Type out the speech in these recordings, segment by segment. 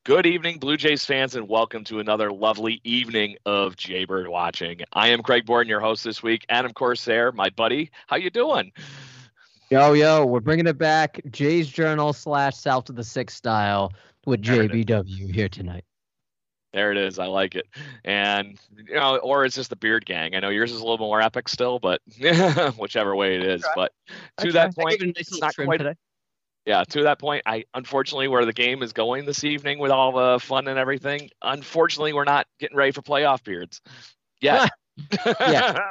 Good evening, Blue Jays fans, and welcome to another lovely evening of Jaybird Watching. I am Craig Borden, your host this week. Adam Corsair, my buddy. How you doing? Yo, we're bringing it back. Jay's Journal / South to the Sixth style with JBW here tonight. There it is. I like it. And, or it's just the Beard Gang. I know yours is a little more epic still, but whichever way it is. But to that point, it's not quite today. Yeah, to that point, unfortunately, where the game is going this evening with all the fun and everything, unfortunately, we're not getting ready for playoff beards yet. Yeah.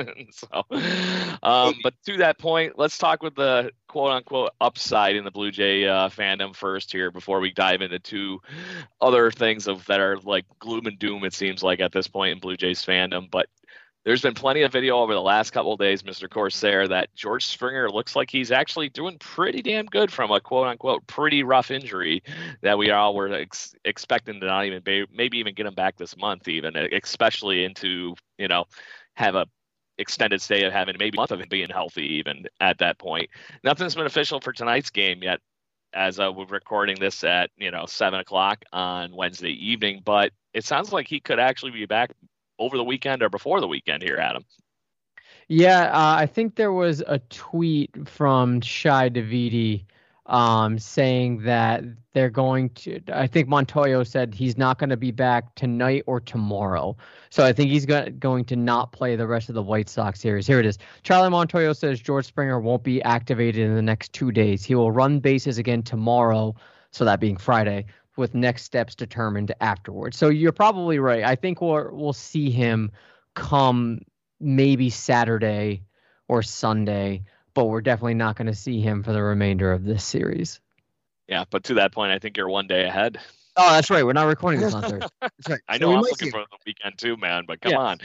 But to that point, let's talk with the quote unquote upside in the Blue Jay fandom first here before we dive into two other things that are like gloom and doom, it seems like, at this point in Blue Jays fandom. But there's been plenty of video over the last couple of days, Mr. Corsair, that George Springer looks like he's actually doing pretty damn good from a quote-unquote pretty rough injury that we all were expecting to not even maybe even get him back this month even, especially into, have a extended stay of having maybe a month of him being healthy even at that point. Nothing's been official for tonight's game yet, as we're recording this at, 7 o'clock on Wednesday evening, but it sounds like he could actually be back over the weekend or before the weekend here, Adam. Yeah, I think there was a tweet from Shi Davidi saying that they're going to, I think Montoyo said he's not going to be back tonight or tomorrow. So I think he's going to not play the rest of the White Sox series. Here it is. Charlie Montoyo says George Springer won't be activated in the next 2 days. He will run bases again tomorrow, so that being Friday, with next steps determined afterwards. So you're probably right. I think we'll see him come maybe Saturday or Sunday, but we're definitely not going to see him for the remainder of this series. Yeah, but to that point, I think you're 1 day ahead. Oh, that's right. We're not recording this on Thursday. That's right. I know I'm looking for the weekend too, man, but come on.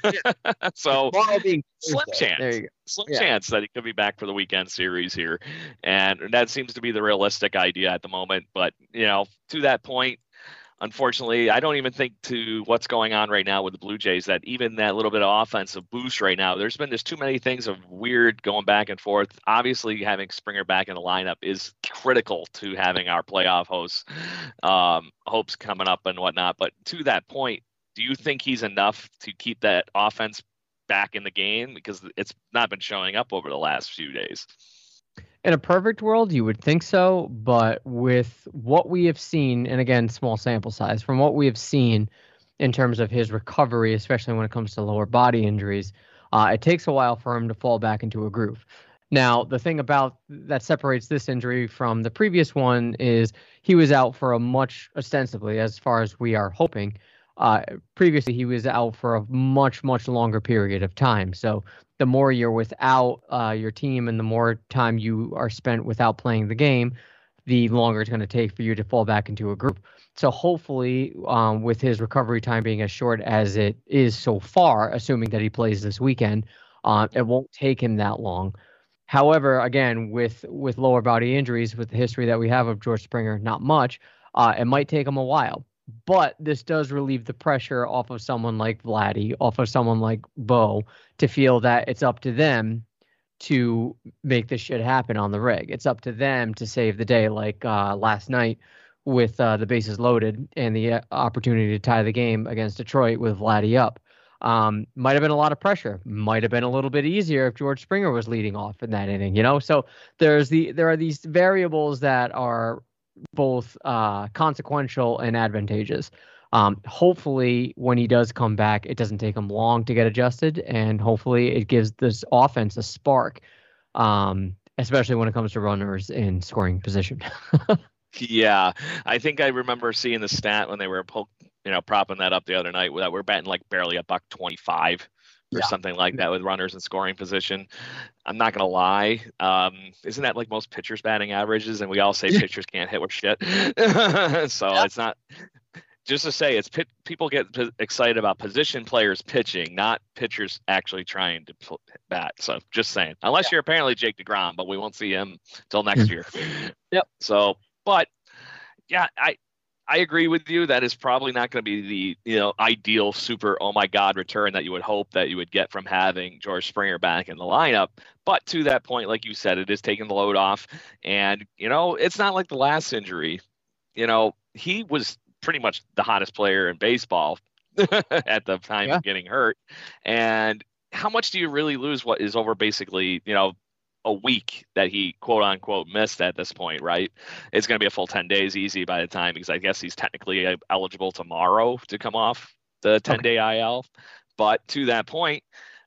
So slim chance. There you go. Slim chance that he could be back for the weekend series here. And that seems to be the realistic idea at the moment. But, to that point, unfortunately, I don't even think to what's going on right now with the Blue Jays that even that little bit of offensive boost right now, there's too many things of weird going back and forth. Obviously, having Springer back in the lineup is critical to having our playoff hopes coming up and whatnot. But to that point, do you think he's enough to keep that offense back in the game? Because it's not been showing up over the last few days. In a perfect world, you would think so, but with what we have seen, and again, small sample size, from what we have seen in terms of his recovery, especially when it comes to lower body injuries, it takes a while for him to fall back into a groove. Now, the thing about that separates this injury from the previous one is he was out for ostensibly, as far as we are hoping, previously he was out for a much, much longer period of time. So the more you're without your team and the more time you are spent without playing the game, the longer it's going to take for you to fall back into a group. So hopefully, with his recovery time being as short as it is so far, assuming that he plays this weekend, it won't take him that long. However, again, with lower body injuries, with the history that we have of George Springer, not much, it might take him a while. But this does relieve the pressure off of someone like Vladdy, off of someone like Bo, to feel that it's up to them to make this shit happen on the rig. It's up to them to save the day, like last night with the bases loaded and the opportunity to tie the game against Detroit with Vladdy up. Might have been a lot of pressure. Might have been a little bit easier if George Springer was leading off in that inning, So there are these variables that are both consequential and advantageous. Hopefully, when he does come back, it doesn't take him long to get adjusted, and hopefully it gives this offense a spark, especially when it comes to runners in scoring position. Yeah, I think I remember seeing the stat when they were propping that up the other night that we're batting like barely $125 or something like that with runners in scoring position. I'm not going to lie. Isn't that like most pitchers' batting averages? And we all say pitchers can't hit with shit. So it's not just to say people get excited about position players pitching, not pitchers actually trying to bat. So just saying, unless you're apparently Jake DeGrom, but we won't see him till next year. Yep. So, but yeah, I agree with you. That is probably not going to be the ideal super oh my god return that you would hope that you would get from having George Springer back in the lineup. But to that point, like you said, it is taking the load off, and it's not like the last injury. He was pretty much the hottest player in baseball at the time Yeah. of getting hurt. And how much do you really lose what is over basically, a week that he quote unquote missed at this point, right? It's going to be a full 10 days easy by the time, because I guess he's technically eligible tomorrow to come off the 10-day IL. But to that point,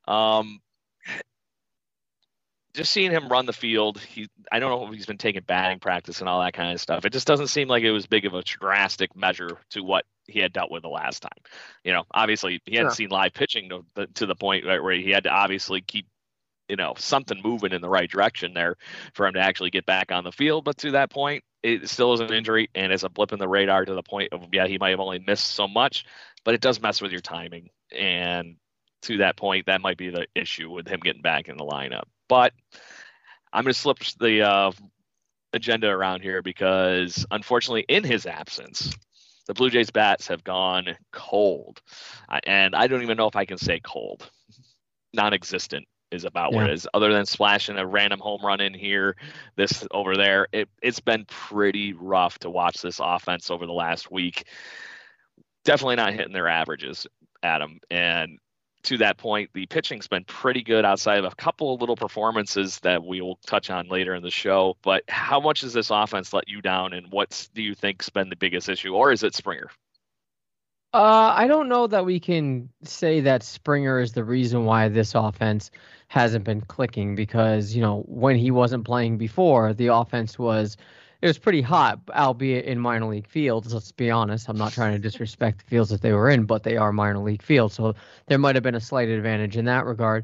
just seeing him run the field, I don't know if he's been taking batting practice and all that kind of stuff. It just doesn't seem like it was big of a drastic measure to what he had dealt with the last time. Obviously he hadn't seen live pitching to the point where he had to obviously keep, something moving in the right direction there for him to actually get back on the field. But to that point, it still is an injury and it's a blip in the radar to the point of, he might have only missed so much, but it does mess with your timing. And to that point, that might be the issue with him getting back in the lineup. But I'm going to slip the agenda around here because, unfortunately, in his absence, the Blue Jays bats have gone cold. And I don't even know if I can say cold. Non-existent is about what it is. Other than splashing a random home run in here, this over there, it's been pretty rough to watch this offense over the last week. Definitely not hitting their averages, Adam. And to that point, the pitching's been pretty good outside of a couple of little performances that we will touch on later in the show. But how much has this offense let you down, and what do you think's been the biggest issue, or is it Springer? I don't know that we can say that Springer is the reason why this offense hasn't been clicking, because, when he wasn't playing before, the offense was pretty hot, albeit in minor league fields. Let's be honest. I'm not trying to disrespect the fields that they were in, but they are minor league fields. So there might have been a slight advantage in that regard.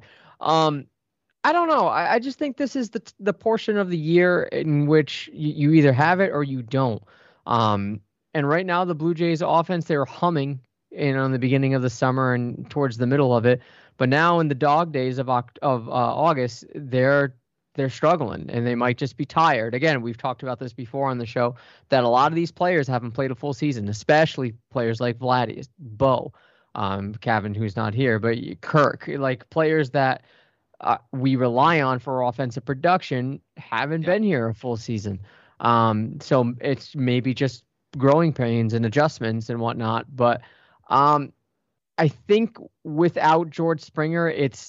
I don't know. I just think this is the portion of the year in which you either have it or you don't. And right now, the Blue Jays offense, they're humming on the beginning of the summer and towards the middle of it. But now in the dog days of August, they're struggling, and they might just be tired. Again, we've talked about this before on the show, that a lot of these players haven't played a full season, especially players like Vladdy, Bo, Kevin, who's not here, but Kirk, like players that we rely on for offensive production haven't been here a full season. So it's maybe just growing pains and adjustments and whatnot. But I think without George Springer,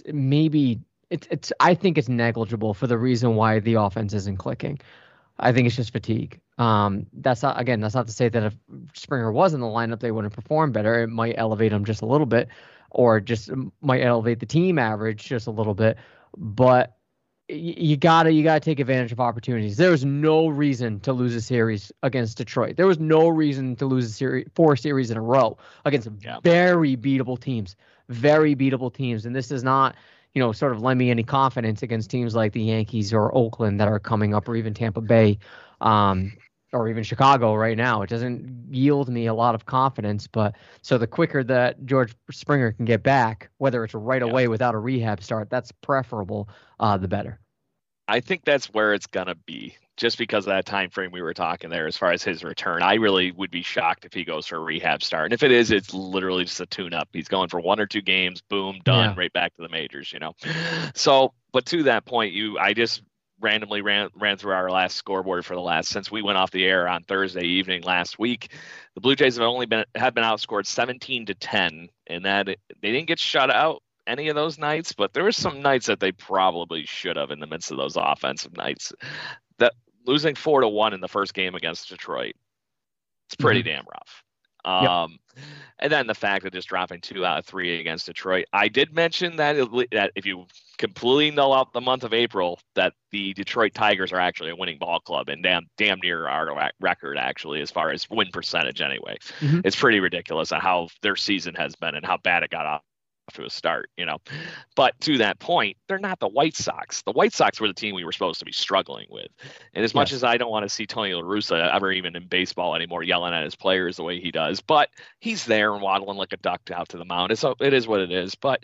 I think it's negligible for the reason why the offense isn't clicking. I think it's just fatigue. That's not to say that if Springer was in the lineup, they wouldn't perform better. It might elevate them just a little bit, or just might elevate the team average just a little bit. But you gotta take advantage of opportunities. There was no reason to lose a series against Detroit. There was no reason to lose four series in a row against very beatable teams. And this is not, sort of lend me any confidence against teams like the Yankees or Oakland that are coming up, or even Tampa Bay, or even Chicago right now. It doesn't yield me a lot of confidence. But so the quicker that George Springer can get back, whether it's right away without a rehab start, that's preferable, the better. I think that's where it's going to be, just because of that time frame we were talking there as far as his return. I really would be shocked if he goes for a rehab start. And if it is, it's literally just a tune-up. He's going for 1 or 2 games, boom, done, right back to the majors, So, but to that point, I just randomly ran through our last scoreboard since we went off the air on Thursday evening last week. The Blue Jays have been outscored 17-10, and that they didn't get shut out any of those nights, but there were some nights that they probably should have in the midst of those offensive nights. That losing 4-1 in the first game against Detroit, it's pretty damn rough. And then the fact of just dropping 2 out of 3 against Detroit. I did mention that if you completely null out the month of April, that the Detroit Tigers are actually a winning ball club and damn near our record, actually, as far as win percentage anyway. It's pretty ridiculous on how their season has been and how bad it got off to a start, But to that point, they're not the White Sox. The White Sox were the team we were supposed to be struggling with. And as much as I don't want to see Tony La Russa ever even in baseball anymore yelling at his players the way he does, but he's there and waddling like a duck out to the mound. It is what it is. But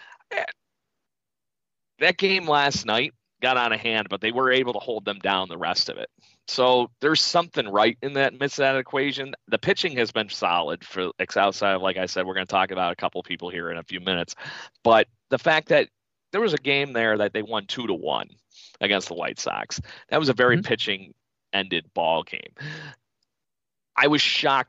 that game last night got out of hand, but they were able to hold them down the rest of it. So there's something right in that midst of that equation. The pitching has been solid for outside of, like I said, we're going to talk about a couple people here in a few minutes. But the fact that there was a game there that they won 2-1 against the White Sox, that was a very pitching ended ball game. I was shocked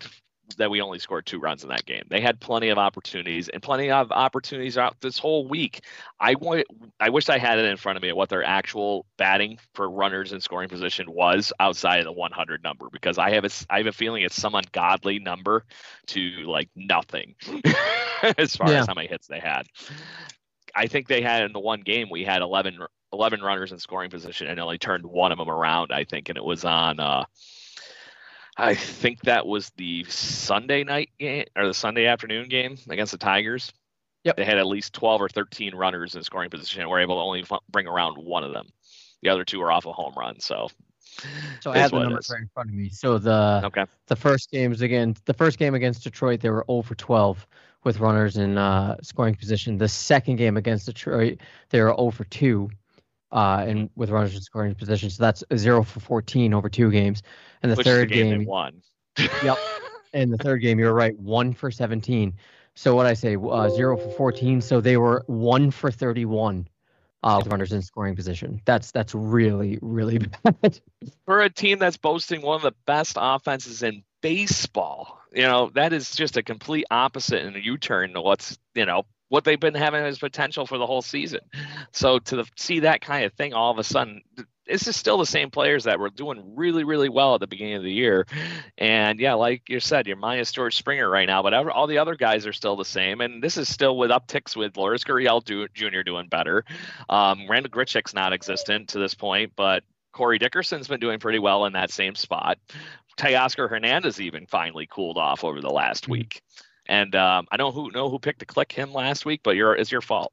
that we only scored 2 runs in that game. They had plenty of opportunities and plenty of opportunities out this whole week. I wish I had it in front of me what their actual batting for runners in scoring position was outside of the 100 number, because I have a feeling it's some ungodly number to like nothing as far as how many hits they had. I think they had in the one game, we had 11 runners in scoring position and only turned one of them around, I think. And it was on, I think that was the Sunday night game or the Sunday afternoon game against the Tigers. Yep. They had at least 12 or 13 runners in scoring position and were able to only bring around one of them. The other 2 were off a home run. So I have the numbers right in front of me. So the first game against Detroit, they were 0 for 12 with runners in scoring position. The second game against Detroit, they were 0 for 2 and with runners in scoring position. So that's 0 for 14 over 2 games. And the third game, they won. Yep. And the third game, you're right, 1 for 17. So what I say, 0 for 14. So they were 1 for 31 with runners in scoring position. That's really, really bad. For a team that's boasting one of the best offenses in baseball, that is just a complete opposite and a U-turn to what they've been having as potential for the whole season. So to see that kind of thing all of a sudden, this is still the same players that were doing really, really well at the beginning of the year. And yeah, like you said, you're minus George Springer right now, but all the other guys are still the same. And this is still with upticks with Lourdes Gurriel Jr. doing better. Randall Grichuk's non-existent to this point, but Corey Dickerson's been doing pretty well in that same spot. Teoscar Hernandez even finally cooled off over the last week. And I don't know who picked to click him last week, but it's your fault.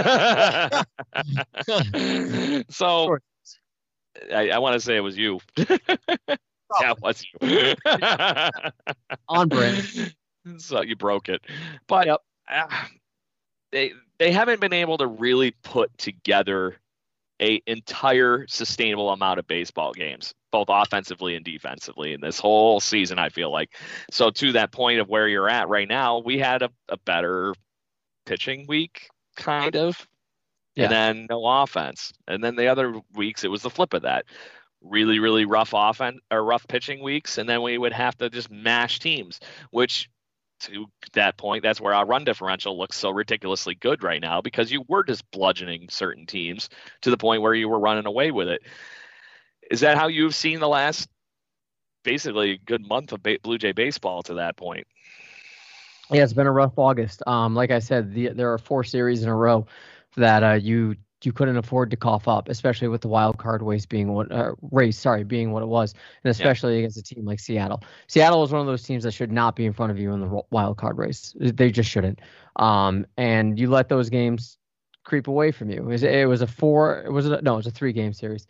So sure. I want to say it was you. Yeah, it was you. On brand. So you broke it. But they haven't been able to really put together an entire sustainable amount of baseball games, both offensively and defensively in this whole season, I feel like. So to that point of where you're at right now, we had a better pitching week, kind of, and then no offense. And then the other weeks, it was the flip of that. Really, really rough offense or rough pitching weeks, and then we would have to just mash teams, which to that point, that's where our run differential looks so ridiculously good right now, because you were just bludgeoning certain teams to the point where you were running away with it. Is that how you've seen the last basically good month of Blue Jay baseball to that point? Yeah, it's been a rough August. Like I said, there are 4 series in a row that you couldn't afford to cough up, especially with the wild card race being what it was, and especially against a team like Seattle. Seattle is one of those teams that should not be in front of you in the wild card race. They just shouldn't. And you let those games creep away from you. It was a 3-game series.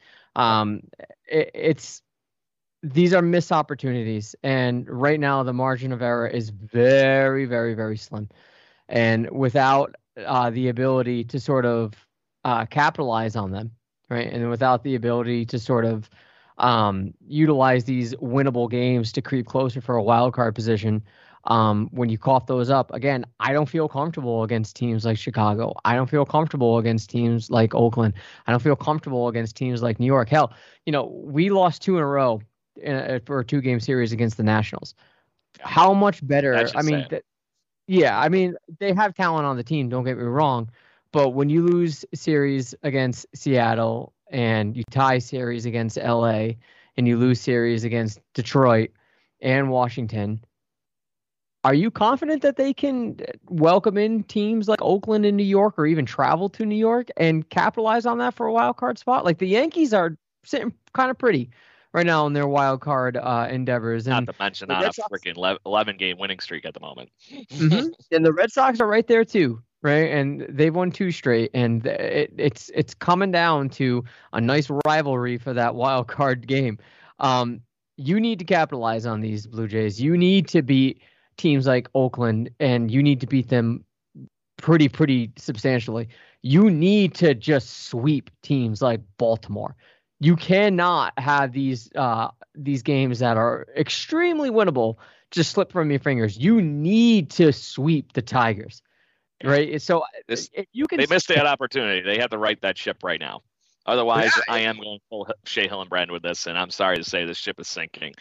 These are missed opportunities, and right now the margin of error is very, very, very slim, and without the ability to sort of capitalize on them, right? And without the ability to sort of utilize these winnable games to creep closer for a wild card position, when you cough those up, again, I don't feel comfortable against teams like Chicago. I don't feel comfortable against teams like Oakland. I don't feel comfortable against teams like New York. Hell, we lost 2 in a row for a 2-game series against the Nationals. How much better? I mean, they have talent on the team, don't get me wrong. But when you lose series against Seattle and you tie series against LA and you lose series against Detroit and Washington, are you confident that they can welcome in teams like Oakland and New York, or even travel to New York and capitalize on that for a wild card spot? Like, the Yankees are sitting kind of pretty right now in their wild card endeavors. And not to mention on a freaking 11-game winning streak at the moment. Mm-hmm. And the Red Sox are right there too. Right, and they've won 2 straight, and it's coming down to a nice rivalry for that wild card game. You need to capitalize on these Blue Jays. You need to beat teams like Oakland, and you need to beat them pretty substantially. You need to just sweep teams like Baltimore. You cannot have these games that are extremely winnable just slip from your fingers. You need to sweep the Tigers. Right. So if you can, they missed that opportunity. They have to right that ship right now. Otherwise, I am going full Shea Hillenbrand with this, and I'm sorry to say this ship is sinking.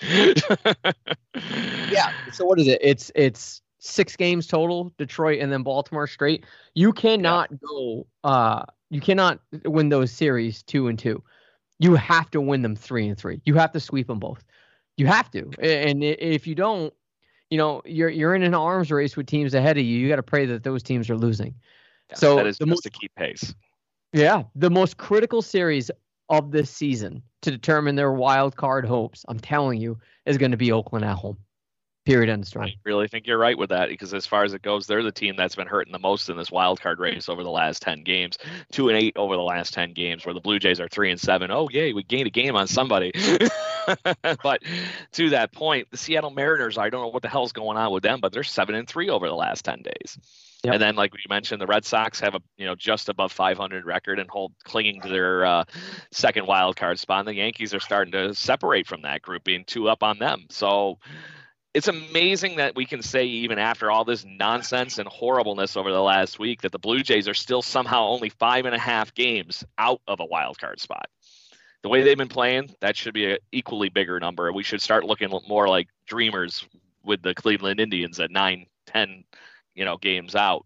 Yeah. So what is it? It's 6 games total, Detroit and then Baltimore straight. You cannot go. You cannot win those series 2-2. You have to win them 3-3. You have to sweep them both. You have to. And if you don't, you're in an arms race with teams ahead of you. You got to pray that those teams are losing. Yeah, so that is just to keep pace. Yeah, the most critical series of this season to determine their wild card hopes, I'm telling you, is going to be Oakland at home. Period. End of story. I really think you're right with that, because as far as it goes, they're the team that's been hurting the most in this wild card race over the last 10 games. 2-8 over the last 10 games, where the Blue Jays are 3-7. Oh, yay, we gained a game on somebody. But to that point, the Seattle Mariners, I don't know what the hell's going on with them, but they're 7-3 over the last 10 days. Yep. And then, like you mentioned, the Red Sox have a just above 500 record and clinging to their second wild card spot. And the Yankees are starting to separate from that group, being 2 up on them. So it's amazing that we can say, even after all this nonsense and horribleness over the last week, that the Blue Jays are still somehow only 5.5 games out of a wild card spot. The way they've been playing, that should be an equally bigger number. We should start looking more like dreamers with the Cleveland Indians at 9, 10, games out.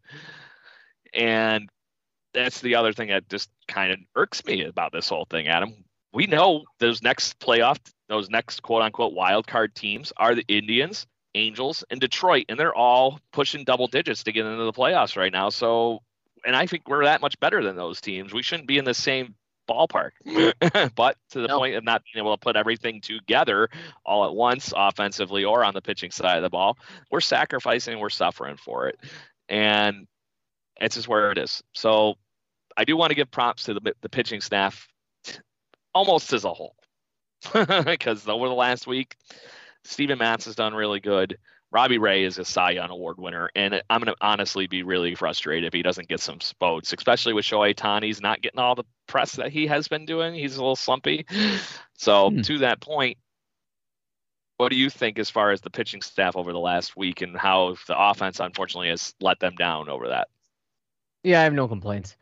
And that's the other thing that just kind of irks me about this whole thing, Adam. We know those next quote unquote wild card teams are the Indians, Angels, and Detroit, and they're all pushing double digits to get into the playoffs right now. So, and I think we're that much better than those teams. We shouldn't be in the same ballpark. But to the point of not being able to put everything together all at once, offensively or on the pitching side of the ball, we're sacrificing, we're suffering for it. And it's just where it is. So I do want to give props to the pitching staff almost as a whole, because over the last week, Steven Matz has done really good. Robbie Ray is a Cy Young Award winner, and I'm going to honestly be really frustrated if he doesn't get some votes, especially with Shohei Ohtani's not getting all the press that he has been doing. He's a little slumpy. So to that point, what do you think as far as the pitching staff over the last week and how the offense, unfortunately, has let them down over that? Yeah, I have no complaints.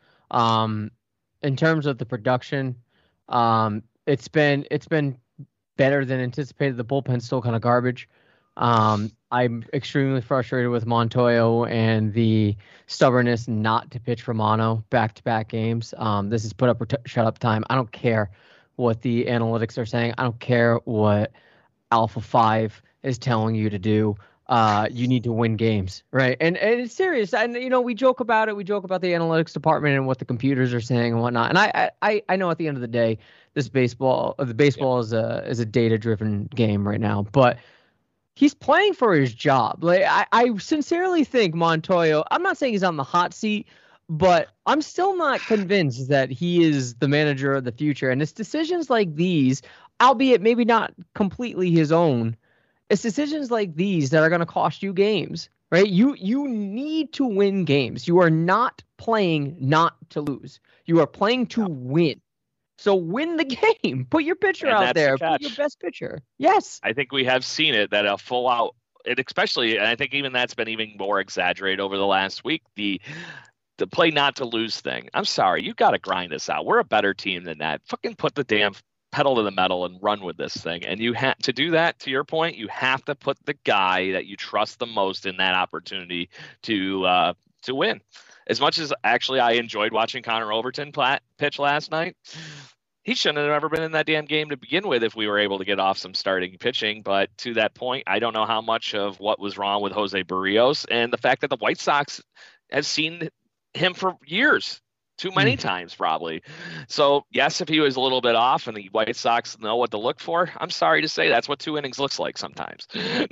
In terms of the production, it's been better than anticipated. The bullpen's still kind of garbage. I'm extremely frustrated with Montoyo and the stubbornness not to pitch Romano back-to-back games. This is put up or shut up time. I don't care what the analytics are saying. I don't care what Alpha 5 is telling you to do. You need to win games, right? And it's serious. And we joke about it. We joke about the analytics department and what the computers are saying and whatnot. And I know at the end of the day, the baseball is a data-driven game right now. But he's playing for his job. Like I sincerely think Montoyo. I'm not saying he's on the hot seat, but I'm still not convinced that he is the manager of the future. And it's decisions like these, albeit maybe not completely his own. It's decisions like these that are going to cost you games, right? You need to win games. You are not playing not to lose. You are playing to win. So win the game. Put your pitcher out there. Put your best pitcher. Yes. I think we have seen it, that a full out, especially, and I think even that's been even more exaggerated over the last week, the play not to lose thing. I'm sorry. You got to grind this out. We're a better team than that. Fucking put the damn pedal to the metal and run with this thing. And you have to do that, to your point, you have to put the guy that you trust the most in that opportunity to win. As much as actually I enjoyed watching Connor Overton pitch last night, he shouldn't have ever been in that damn game to begin with if we were able to get off some starting pitching. But to that point, I don't know how much of what was wrong with Jose Barrios and the fact that the White Sox have seen him for years, too many times probably. So, yes, if he was a little bit off and the White Sox know what to look for, I'm sorry to say that's what 2 innings looks like sometimes.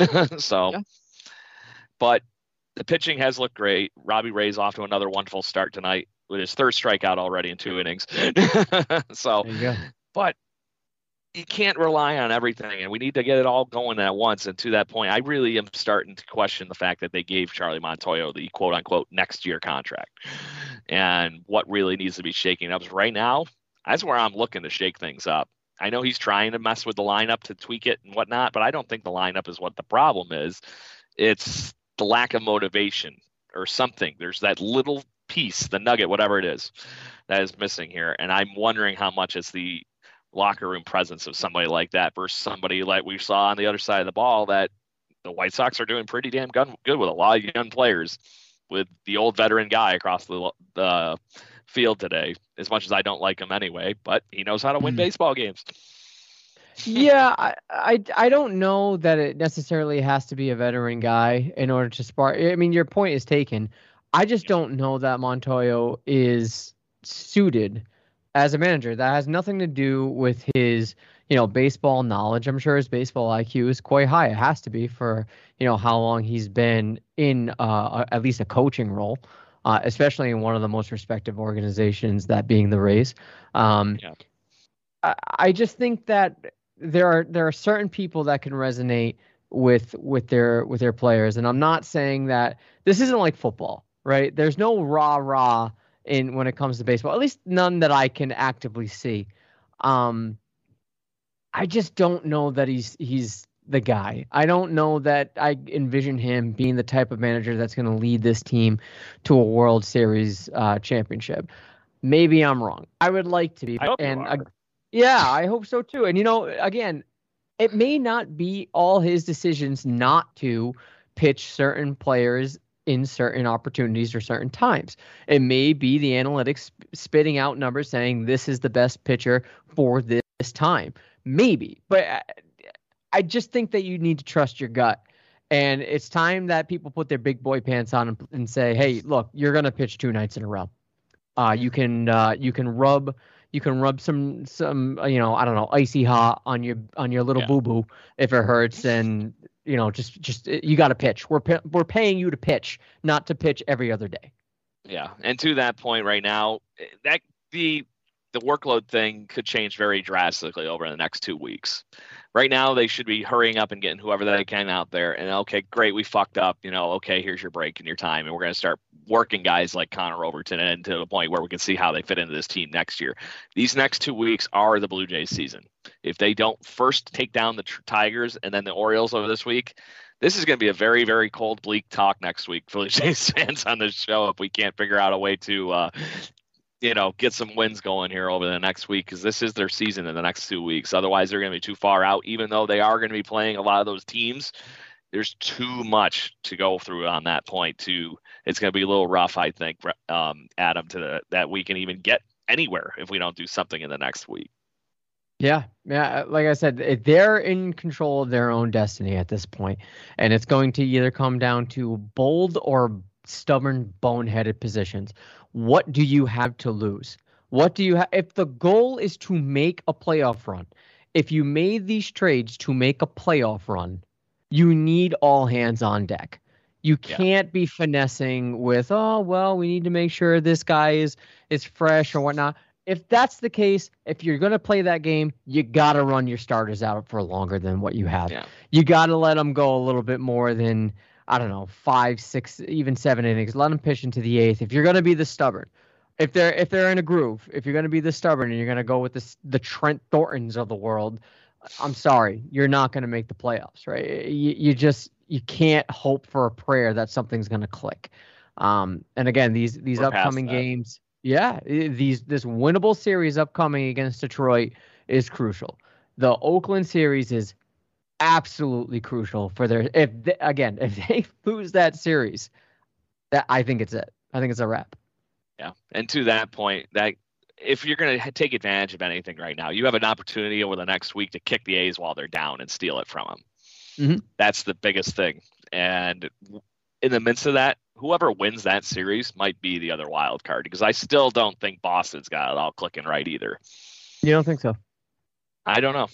But the pitching has looked great. Robbie Ray's off to another wonderful start tonight with his 3rd strikeout already in 2 innings. So, but you can't rely on everything, and we need to get it all going at once. And to that point, I really am starting to question the fact that they gave Charlie Montoyo the quote-unquote next year contract and what really needs to be shaking up. Right now, that's where I'm looking to shake things up. I know he's trying to mess with the lineup to tweak it and whatnot, but I don't think the lineup is what the problem is. It's the lack of motivation or something. There's that little piece, the nugget, whatever it is, that is missing here. And I'm wondering how much it's the locker room presence of somebody like that versus somebody like we saw on the other side of the ball that the White Sox are doing pretty damn good with a lot of young players, with the old veteran guy across the field today. As much as I don't like him anyway, but he knows how to win baseball games. Yeah, I don't know that it necessarily has to be a veteran guy in order to spark. I mean, your point is taken. I just don't know that Montoyo is suited as a manager. That has nothing to do with his, baseball knowledge. I'm sure his baseball IQ is quite high. It has to be for, how long he's been in at least a coaching role, especially in one of the most respected organizations, that being the Rays. I just think that there are certain people that can resonate with their players, and I'm not saying that this isn't like football, right? There's no rah in when it comes to baseball, at least none that I can actively see. I just don't know that he's the guy. I don't know that I envision him being the type of manager that's going to lead this team to a World Series championship. Maybe I'm wrong. I would like to be, I hope you are. Yeah, I hope so too. And again, it may not be all his decisions not to pitch certain players in certain opportunities or certain times. It may be the analytics spitting out numbers saying this is the best pitcher for this time. Maybe. But I just think that you need to trust your gut. And it's time that people put their big boy pants on and say, hey, look, you're going to pitch 2 nights in a row. You can rub some I don't know, icy hot on your little boo boo if it hurts, and just you got to pitch. We're paying you to pitch, not to pitch every other day. Yeah, and to that point right now, that the workload thing could change very drastically over the next 2 weeks. Right now, they should be hurrying up and getting whoever they can out there. And okay, great, we fucked up. Okay, here's your break and your time, and we're going to start working guys like Connor Overton into the point where we can see how they fit into this team next year. These next 2 weeks are the Blue Jays season. If they don't first take down the Tigers and then the Orioles over this week, this is going to be a very, very cold, bleak talk next week, Blue Jays fans on this show, if we can't figure out a way to get some wins going here over the next week, because this is their season in the next 2 weeks. Otherwise, they're going to be too far out. Even though they are going to be playing a lot of those teams, there's too much to go through on that point. It's going to be a little rough, I think, Adam, that we can even get anywhere if we don't do something in the next week. Yeah. Like I said, they're in control of their own destiny at this point, and it's going to either come down to bold or stubborn, boneheaded positions. What do you have to lose? What do you have? If the goal is to make a playoff run, if you made these trades to make a playoff run, you need all hands on deck. You can't be finessing with, we need to make sure this guy is fresh or whatnot. If that's the case, if you're going to play that game, you got to run your starters out for longer than what you have. Yeah. You got to let them go a little bit more than, 5, 6, even 7 innings. Let them pitch into the 8th. If you're going to be the stubborn, if they're in a groove, if you're going to be the stubborn and you're going to go with the Trent Thorntons of the world, I'm sorry, you're not going to make the playoffs, right? You can't hope for a prayer that something's going to click. And again, these upcoming games, this winnable series upcoming against Detroit is crucial. The Oakland series is absolutely crucial for if they lose that series, that I think it's it. I think it's a wrap. Yeah, and to that point, that if you're going to take advantage of anything right now, you have an opportunity over the next week to kick the A's while they're down and steal it from them. Mm-hmm. That's the biggest thing. And in the midst of that, whoever wins that series might be the other wild card, because I still don't think Boston's got it all clicking right either. You don't think so? I don't know.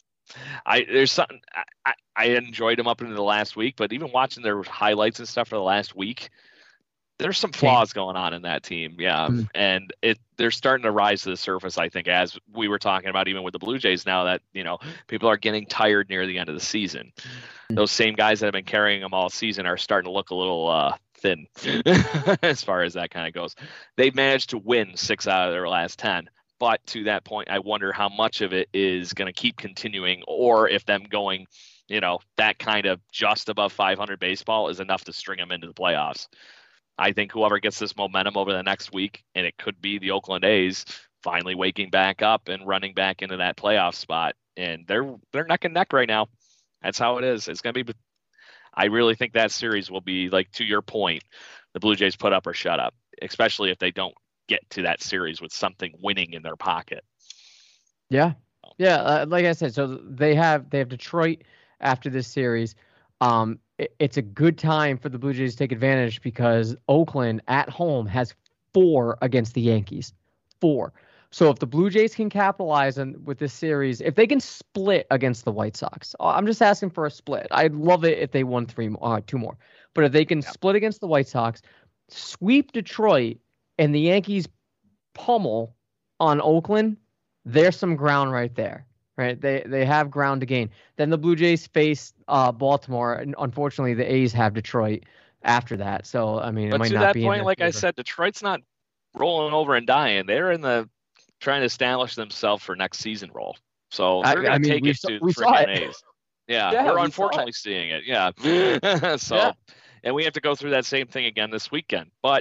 There's something I enjoyed them up into the last week, but even watching their highlights and stuff for the last week, there's some flaws going on in that team. Yeah. Mm-hmm. And they're starting to rise to the surface, I think, as we were talking about, even with the Blue Jays now, that, people are getting tired near the end of the season. Mm-hmm. Those same guys that have been carrying them all season are starting to look a little thin as far as that kind of goes. They've managed to win 6 out of their last 10. But to that point, I wonder how much of it is going to keep continuing, or if them going, that kind of just above 500 baseball is enough to string them into the playoffs. I think whoever gets this momentum over the next week, and it could be the Oakland A's finally waking back up and running back into that playoff spot. And they're neck and neck right now. That's how it is. It's going to be. I really think that series will be, like, to your point, the Blue Jays put up or shut up, especially if they don't get to that series with something winning in their pocket. Yeah. Yeah. Like I said, so they have Detroit after this series. It's a good time for the Blue Jays to take advantage because Oakland at home has 4 against the Yankees. 4. So if the Blue Jays can capitalize on with this series, if they can split against the White Sox, I'm just asking for a split. I'd love it if they won 2 more. But if they can split against the White Sox, sweep Detroit, and the Yankees pummel on Oakland, there's some ground right there. Right, they have ground to gain. Then the Blue Jays face Baltimore, and unfortunately, the A's have Detroit after that. So I mean, it might not be. But to that point, like I said, Detroit's not rolling over and dying. They're in the trying to establish themselves for next season role. So they're going to take it to the freaking A's. Yeah, we're unfortunately seeing it. Yeah. So, and we have to go through that same thing again this weekend. But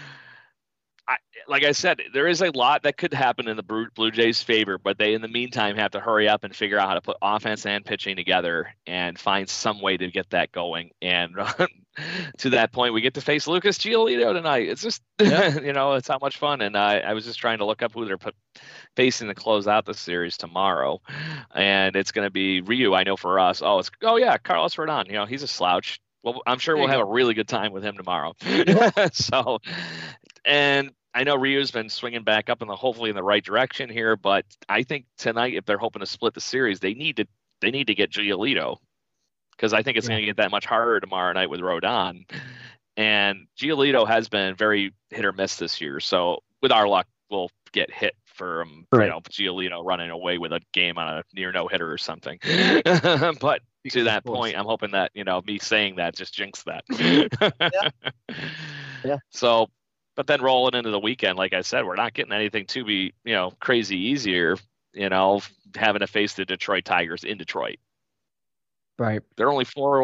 like I said, there is a lot that could happen in the Blue Jays' favor, but they, in the meantime, have to hurry up and figure out how to put offense and pitching together and find some way to get that going. And to that point, we get to face Lucas Giolito tonight. It's just, it's not much fun. And I was just trying to look up who they're facing to close out the series tomorrow. And it's going to be Ryu, I know for us. Carlos Rodon. He's a slouch. Well, I'm sure we'll have a really good time with him tomorrow. So, and I know Ryu's been swinging back up hopefully in the right direction here, but I think tonight, if they're hoping to split the series, they need to get Giolito, because I think it's going to get that much harder tomorrow night with Rodon. And Giolito has been very hit or miss this year, so with our luck, we'll get hit from Giolito running away with a game on a near no hitter or something. But to that point, I'm hoping that me saying that just jinxed that. Yeah. So. But then rolling into the weekend, like I said, we're not getting anything to be, crazy easier, having to face the Detroit Tigers in Detroit. Right. They're only four.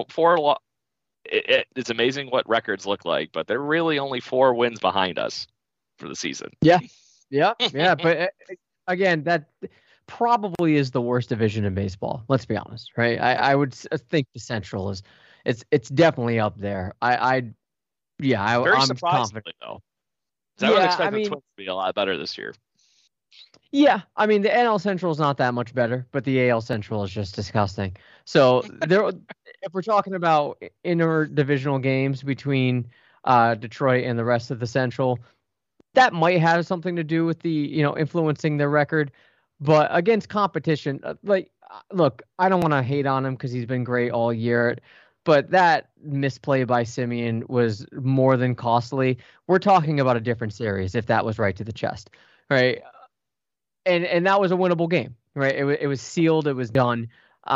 It's amazing what records look like, but they're really only 4 wins behind us for the season. Yeah. But again, that probably is the worst division in baseball. Let's be honest, right? I would think the Central it's definitely up there. I'm confident though. I would expect the Twins to be a lot better this year. Yeah, I mean, the NL Central is not that much better, but the AL Central is just disgusting. So if we're talking about interdivisional games between Detroit and the rest of the Central, that might have something to do with the influencing their record. But against competition, look, I don't want to hate on him because he's been great all year. But that misplay by Semien was more than costly. We're talking about a different series if that was right to the chest, right? And that was a winnable game, right? It was sealed. It was done.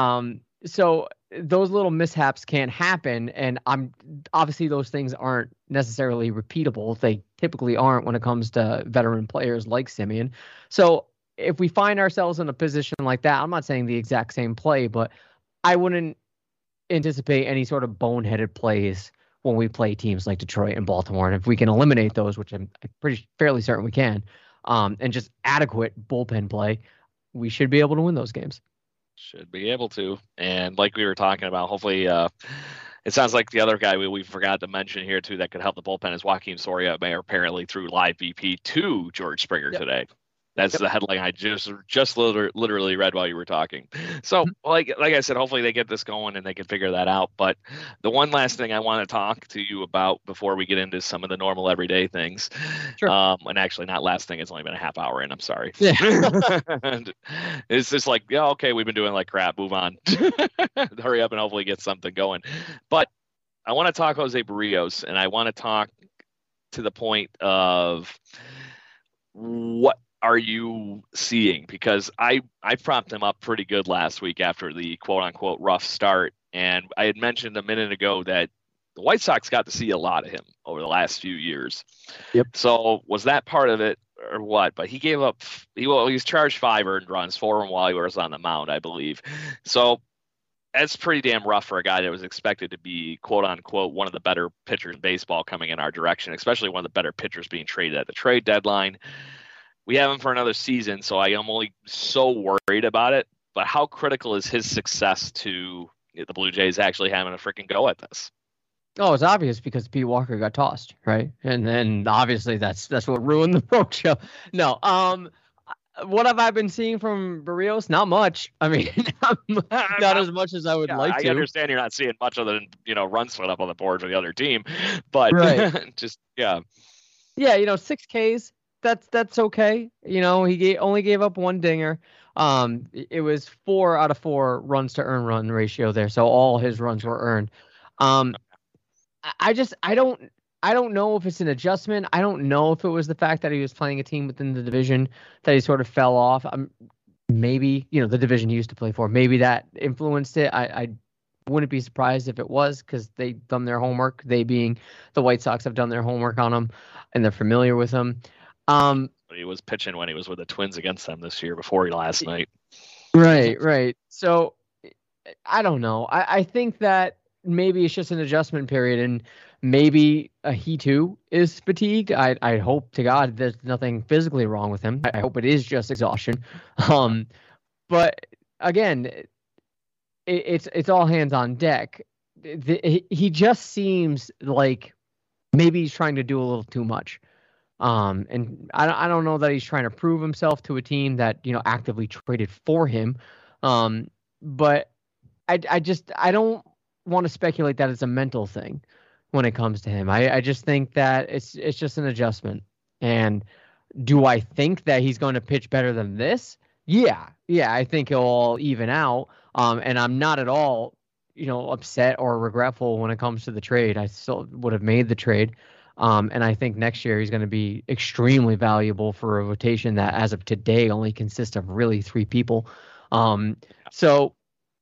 So those little mishaps can't happen. And obviously those things aren't necessarily repeatable. They typically aren't when it comes to veteran players like Semien. So if we find ourselves in a position like that, I'm not saying the exact same play, but I wouldn't anticipate any sort of boneheaded plays when we play teams like Detroit and Baltimore. And if we can eliminate those, which I'm fairly certain we can, and just adequate bullpen play, we should be able to win those games. Should be able to. And like we were talking about, hopefully it sounds like the other guy we forgot to mention here too that could help the bullpen is Joaquin Soria. Mayor apparently threw live BP to George Springer today. That's the headline I just literally read while you were talking. So, like I said, hopefully they get this going and they can figure that out. But the one last thing I want to talk to you about before we get into some of the normal everyday things, and actually not last thing, it's only been a half hour in, I'm sorry. Yeah. And it's just like, okay, we've been doing like crap, move on. Hurry up and hopefully get something going. But I want to talk Jose Barrios, and I want to talk to the point of what are you seeing? Because I propped him up pretty good last week after the quote-unquote rough start, and I had mentioned a minute ago that the White Sox got to see a lot of him over the last few years. Yep. So was that part of it or what? But he gave up – he was charged 5 earned runs, 4 while he was on the mound, I believe. So That's pretty damn rough for a guy that was expected to be, quote unquote, one of the better pitchers in baseball coming in our direction, especially one of the better pitchers being traded at the trade deadline. We have him for another season, so I am only so worried about it. But how critical is his success to the Blue Jays actually having a freaking go at this? Oh, it's obvious because Pete Walker got tossed, right? And then obviously that's what ruined the roadshow. No, what have I been seeing from Barrios? Not much. I mean, not as much as I would like to. I understand you're not seeing much other than runs put up on the board for the other team, but right. just yeah, 6 Ks. That's okay. He only gave up 1 dinger. It was 4 out of 4 runs to earn run ratio there, so all his runs were earned. I don't know if it's an adjustment. I don't know if it was the fact that he was playing a team within the division that he sort of fell off. Maybe, the division he used to play for, maybe that influenced it. I wouldn't be surprised if it was, because they've done their homework. They being the White Sox have done their homework on him, and they're familiar with him. He was pitching when he was with the Twins against them this year before last night. Right. So I don't know. I think that maybe it's just an adjustment period, and maybe he too is fatigued. I hope to God there's nothing physically wrong with him. I hope it is just exhaustion. But again, it's all hands on deck. He just seems like maybe he's trying to do a little too much. And I don't know that he's trying to prove himself to a team that actively traded for him. But I don't want to speculate that it's a mental thing when it comes to him. I just think that it's just an adjustment. And do I think that he's going to pitch better than this? Yeah, I think he'll all even out. And I'm not at all, upset or regretful when it comes to the trade. I still would have made the trade. And I think next year he's going to be extremely valuable for a rotation that, as of today, only consists of really 3 people. So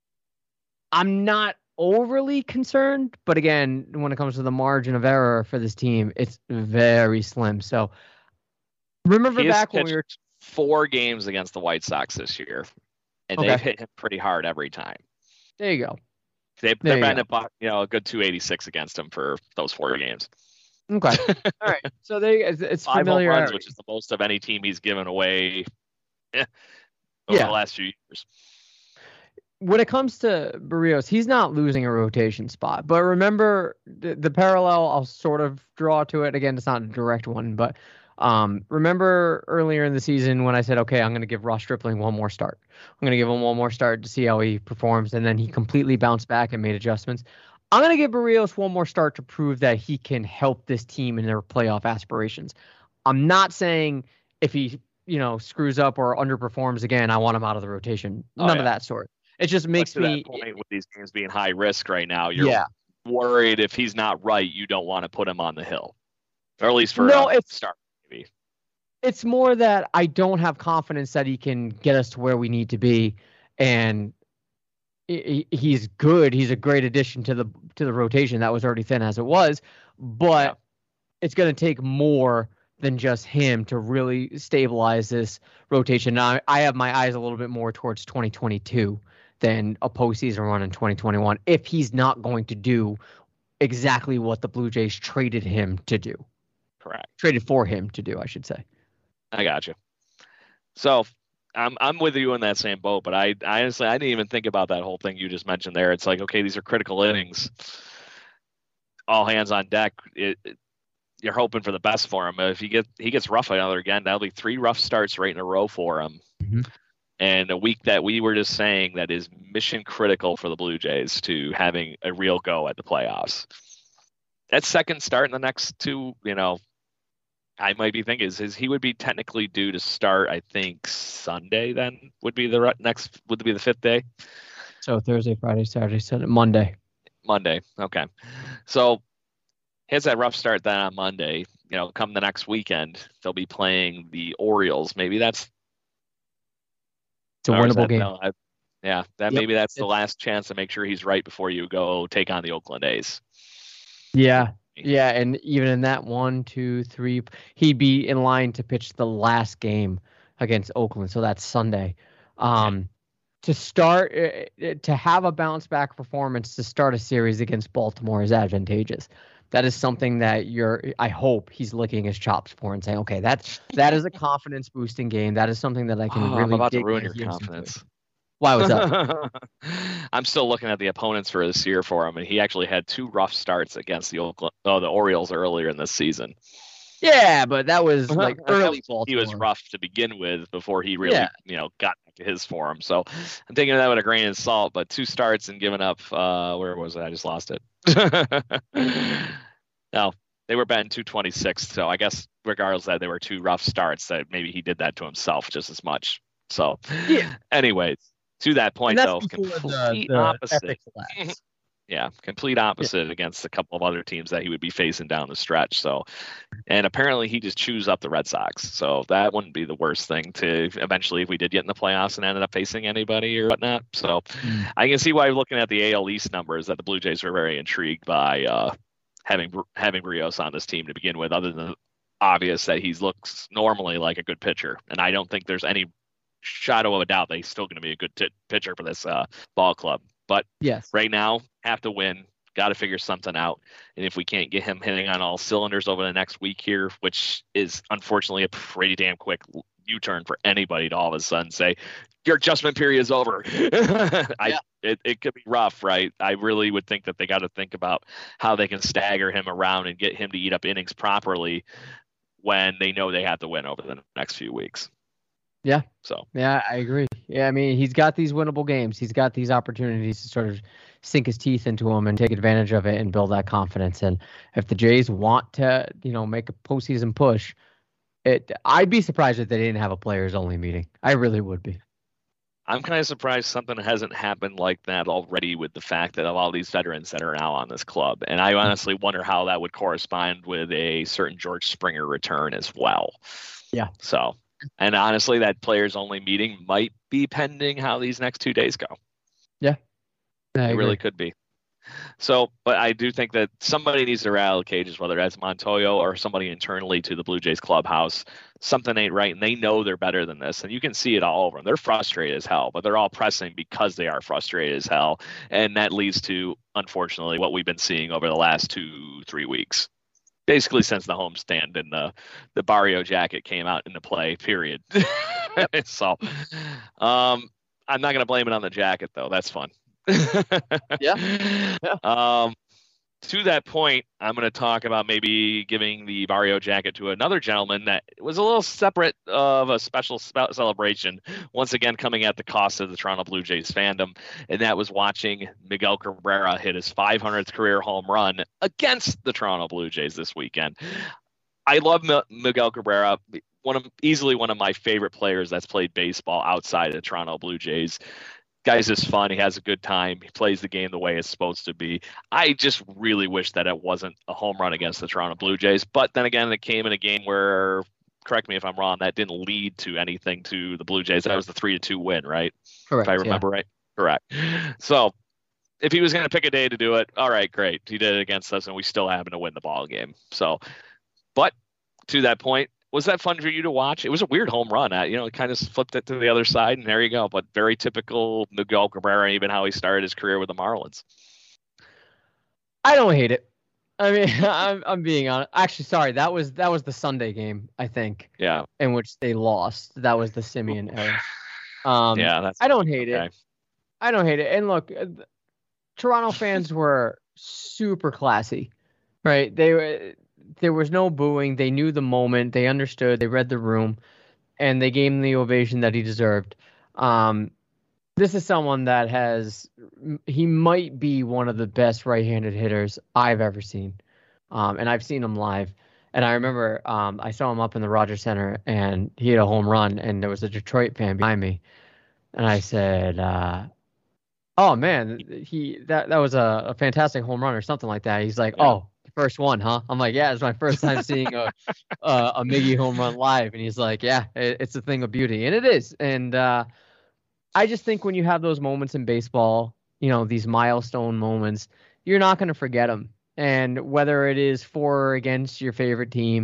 I'm not overly concerned, but again, when it comes to the margin of error for this team, it's very slim. So remember back when we were 4 games against the White Sox this year, and they've hit him pretty hard every time. There you go. They've been a good 286 against him for those 4 games. Okay. All right. So it's 5 familiar runs, which is the most of any team he's given away over the last few years. When it comes to Barrios, he's not losing a rotation spot. But remember the parallel I'll sort of draw to it. Again, it's not a direct one, but remember earlier in the season when I said, okay, I'm going to give Ross Stripling one more start. I'm going to give him one more start to see how he performs. And then he completely bounced back and made adjustments. I'm going to give Barrios one more start to prove that he can help this team in their playoff aspirations. I'm not saying if he, screws up or underperforms again, I want him out of the rotation. None of that sort. It just makes me. That point with these games being high risk right now, you're worried if he's not right, you don't want to put him on the hill, or at least for a start. Maybe it's more that I don't have confidence that he can get us to where we need to be, and he's good. He's a great addition to the rotation that was already thin as it was, but it's going to take more than just him to really stabilize this rotation. Now, I have my eyes a little bit more towards 2022 than a postseason run in 2021 if he's not going to do exactly what the Blue Jays traded him to do. Correct. Traded for him to do, I should say. I got you. So I'm with you in that same boat, but I honestly didn't even think about that whole thing you just mentioned there. It's like, okay, these are critical innings, all hands on deck. You're hoping for the best for him. If he gets rough another again, that'll be 3 rough starts right in a row for him. Mm-hmm. And a week that we were just saying that is mission critical for the Blue Jays to having a real go at the playoffs. That second start in the next 2, I might be thinking is he would be technically due to start, I think, Sunday then would be the 5th day. So Thursday, Friday, Saturday, Sunday, Monday. Okay. So he has that rough start then on Monday. Come the next weekend, they'll be playing the Orioles. Maybe that's a winnable game. Maybe that's the last chance to make sure he's right before you go take on the Oakland A's. Yeah, and even in that 1, 2, 3, he'd be in line to pitch the last game against Oakland. So that's Sunday. to start to have a bounce back performance to start a series against Baltimore is advantageous. That is something that I hope he's licking his chops for and saying, okay, that is a confidence boosting game. That is something that I can really I'm about to dig ruin my your heels confidence. into. Why was that? I'm still looking at the opponents for this year for him, and he actually had 2 rough starts against the Orioles earlier in this season. Yeah, but that was like early Baltimore. He was rough to begin with before he really, got to his form. So I'm taking that with a grain of salt. But 2 starts and giving up. Where was it? I just lost it. No, they were batting 226. So I guess regardless that they were 2 rough starts, that maybe he did that to himself just as much. So, anyways, to that point, though, complete opposite. Yeah, complete opposite against a couple of other teams that he would be facing down the stretch. So, and apparently he just chews up the Red Sox. So that wouldn't be the worst thing to eventually if we did get in the playoffs and ended up facing anybody or whatnot. So I can see why looking at the AL East numbers that the Blue Jays were very intrigued by having Rios on this team to begin with, other than obvious that he looks normally like a good pitcher. And I don't think there's any shadow of a doubt that he's still going to be a good pitcher for this ball club. But right now, have to win. Got to figure something out. And if we can't get him hitting on all cylinders over the next week here, which is unfortunately a pretty damn quick U-turn for anybody to all of a sudden say, your adjustment period is over. It could be rough, right? I really would think that they got to think about how they can stagger him around and get him to eat up innings properly when they know they have to win over the next few weeks. Yeah. So. Yeah, I agree. Yeah, I mean, he's got these winnable games. He's got these opportunities to sort of sink his teeth into them and take advantage of it and build that confidence. And if the Jays want to, make a postseason push, I'd be surprised if they didn't have a players only meeting. I really would be. I'm kind of surprised something hasn't happened like that already with the fact that of all these veterans that are now on this club. And I honestly wonder how that would correspond with a certain George Springer return as well. Yeah. So. And honestly, that players only meeting might be pending how these next 2 days go. Yeah. It really could be. So, but I do think that somebody needs to rattle cages, whether that's Montoyo or somebody internally to the Blue Jays clubhouse. Something ain't right, and they know they're better than this. And you can see it all over them. They're frustrated as hell, but they're all pressing because they are frustrated as hell. And that leads to, unfortunately, what we've been seeing over the last 2-3 weeks. Basically since the homestand and the Barrio jacket came out into play, period. So I'm not going to blame it on the jacket, though. That's fun. Yeah. To that point, I'm going to talk about maybe giving the Barrio jacket to another gentleman that was a little separate of a special celebration, once again coming at the cost of the Toronto Blue Jays fandom, and that was watching Miguel Cabrera hit his 500th career home run against the Toronto Blue Jays this weekend. I love Miguel Cabrera, easily one of my favorite players that's played baseball outside of the Toronto Blue Jays. Guy's just fun. He has a good time. He plays the game the way it's supposed to be. I just really wish that it wasn't a home run against the Toronto Blue Jays. But then again, it came in a game where, correct me if I'm wrong, that didn't lead to anything to the Blue Jays. That was the 3-2 win, right? Correct. If I remember right. Correct. So if he was going to pick a day to do it, all right, great. He did it against us, and we still happen to win the ball game. So, but to that point, was that fun for you to watch? It was a weird home run. It kind of flipped it to the other side, and there you go. But very typical Miguel Cabrera, even how he started his career with the Marlins. I don't hate it. I mean, I'm being honest. Actually, sorry, that was the Sunday game, I think. Yeah. In which they lost. That was the Simeon era. I don't hate it. I don't hate it. And look, Toronto fans were super classy, right? There was no booing. They knew the moment. They understood. They read the room, and they gave him the ovation that he deserved. This is someone that he might be one of the best right-handed hitters I've ever seen, and I've seen him live. And I remember I saw him up in the Rogers Center, and he had a home run, and there was a Detroit fan behind me, and I said, "Oh man, that was a fantastic home run or something like that." He's like, "Oh." First one, huh? I'm like, yeah, it's my first time seeing a Miggy home run live. And he's like, yeah, it's a thing of beauty. And it is. And I just think when you have those moments in baseball, these milestone moments, you're not going to forget them. And whether it is for or against your favorite team,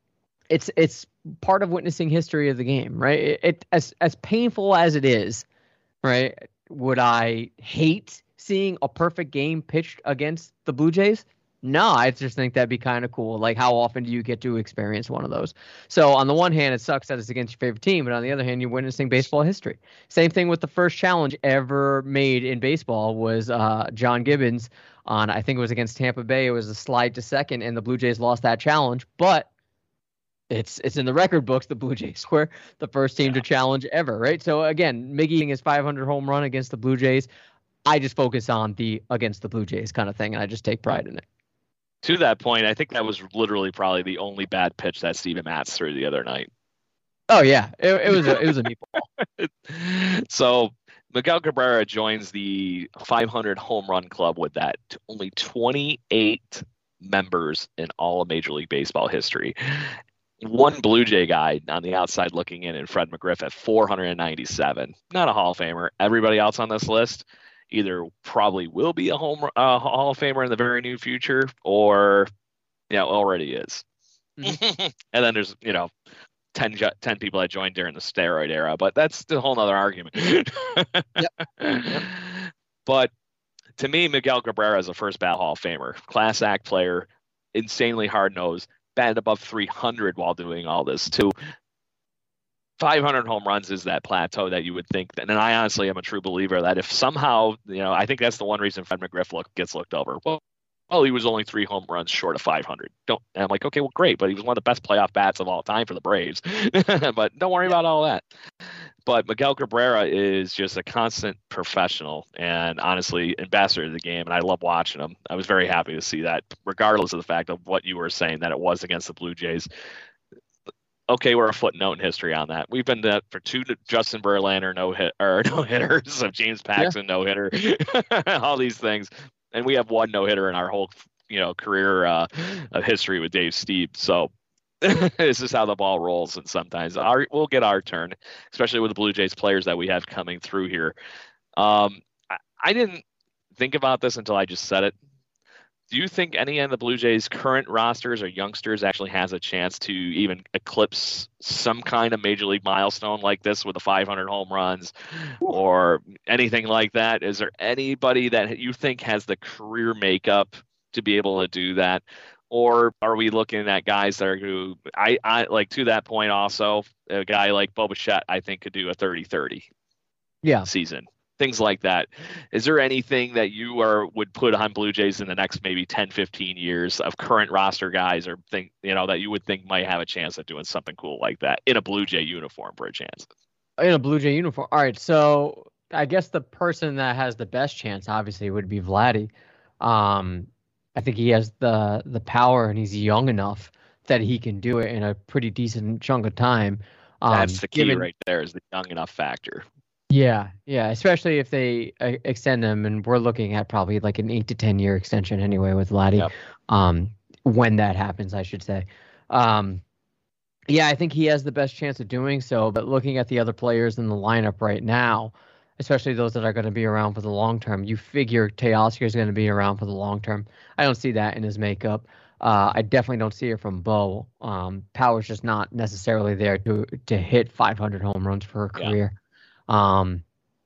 it's part of witnessing history of the game, right? As painful as it is, right? Would I hate seeing a perfect game pitched against the Blue Jays? No, I just think that'd be kind of cool. Like, how often do you get to experience one of those? So, on the one hand, it sucks that it's against your favorite team, but on the other hand, you're witnessing baseball history. Same thing with the first challenge ever made in baseball was John Gibbons on, I think it was against Tampa Bay. It was a slide to second, and the Blue Jays lost that challenge. But it's in the record books. The Blue Jays were the first team to challenge ever, right? So again, Miggy hitting his 500 home run against the Blue Jays. I just focus on the against the Blue Jays kind of thing, and I just take pride in it. To that point, I think that was literally probably the only bad pitch that Steven Matz threw the other night. Oh yeah, it was a meatball. So Miguel Cabrera joins the 500 home run club with that. Only 28 members in all of Major League Baseball history. One Blue Jay guy on the outside looking in, and Fred McGriff at 497. Not a Hall of Famer. Everybody else on this list either probably will be a Hall of Famer in the very near future, or already is. Mm-hmm. And then there's 10 people that joined during the steroid era, but that's a whole nother argument. Yep. But to me, Miguel Cabrera is a first ballot Hall of Famer, class act player, insanely hard nosed, batted above 300 while doing all this too. 500 home runs is that plateau that you would think. And I honestly am a true believer that if somehow, I think that's the one reason Fred McGriff gets looked over. Well, he was only 3 home runs short of 500. And I'm like, okay, well, great, but he was one of the best playoff bats of all time for the Braves. But don't worry about all that. But Miguel Cabrera is just a constant professional and honestly ambassador of the game, and I love watching him. I was very happy to see that, regardless of the fact of what you were saying, that it was against the Blue Jays. Okay, we're a footnote in history on that. We've been for 2 Justin Verlander no hitters, of James Paxton no hitter, all these things, and we have 1 no hitter in our whole career of history with Dave Stieb. So this is how the ball rolls, and sometimes we'll get our turn, especially with the Blue Jays players that we have coming through here. I didn't think about this until I just said it. Do you think any of the Blue Jays' current rosters or youngsters actually has a chance to even eclipse some kind of major league milestone like this with the 500 home runs or anything like that? Is there anybody that you think has the career makeup to be able to do that? Or are we looking at guys that are I like, to that point also, a guy like Bo Bichette, I think, could do a 30-30 season. Things like that. Is there anything that you would put on Blue Jays in the next maybe 10, 15 years of current roster guys or think, that you would think might have a chance at doing something cool like that in a Blue Jay uniform for a chance? In a Blue Jay uniform. All right. So I guess the person that has the best chance obviously would be Vladdy. I think he has the power, and he's young enough that he can do it in a pretty decent chunk of time. That's the key right there, is the young enough factor. Yeah, especially if they extend them, and we're looking at probably like an 8 to 10 year extension anyway with Vladdy. Yep. When that happens, I should say. I think he has the best chance of doing so. But looking at the other players in the lineup right now, especially those that are going to be around for the long term, you figure Teoscar is going to be around for the long term. I don't see that in his makeup. I definitely don't see it from Bo. Power's just not necessarily there to hit 500 home runs for a career. I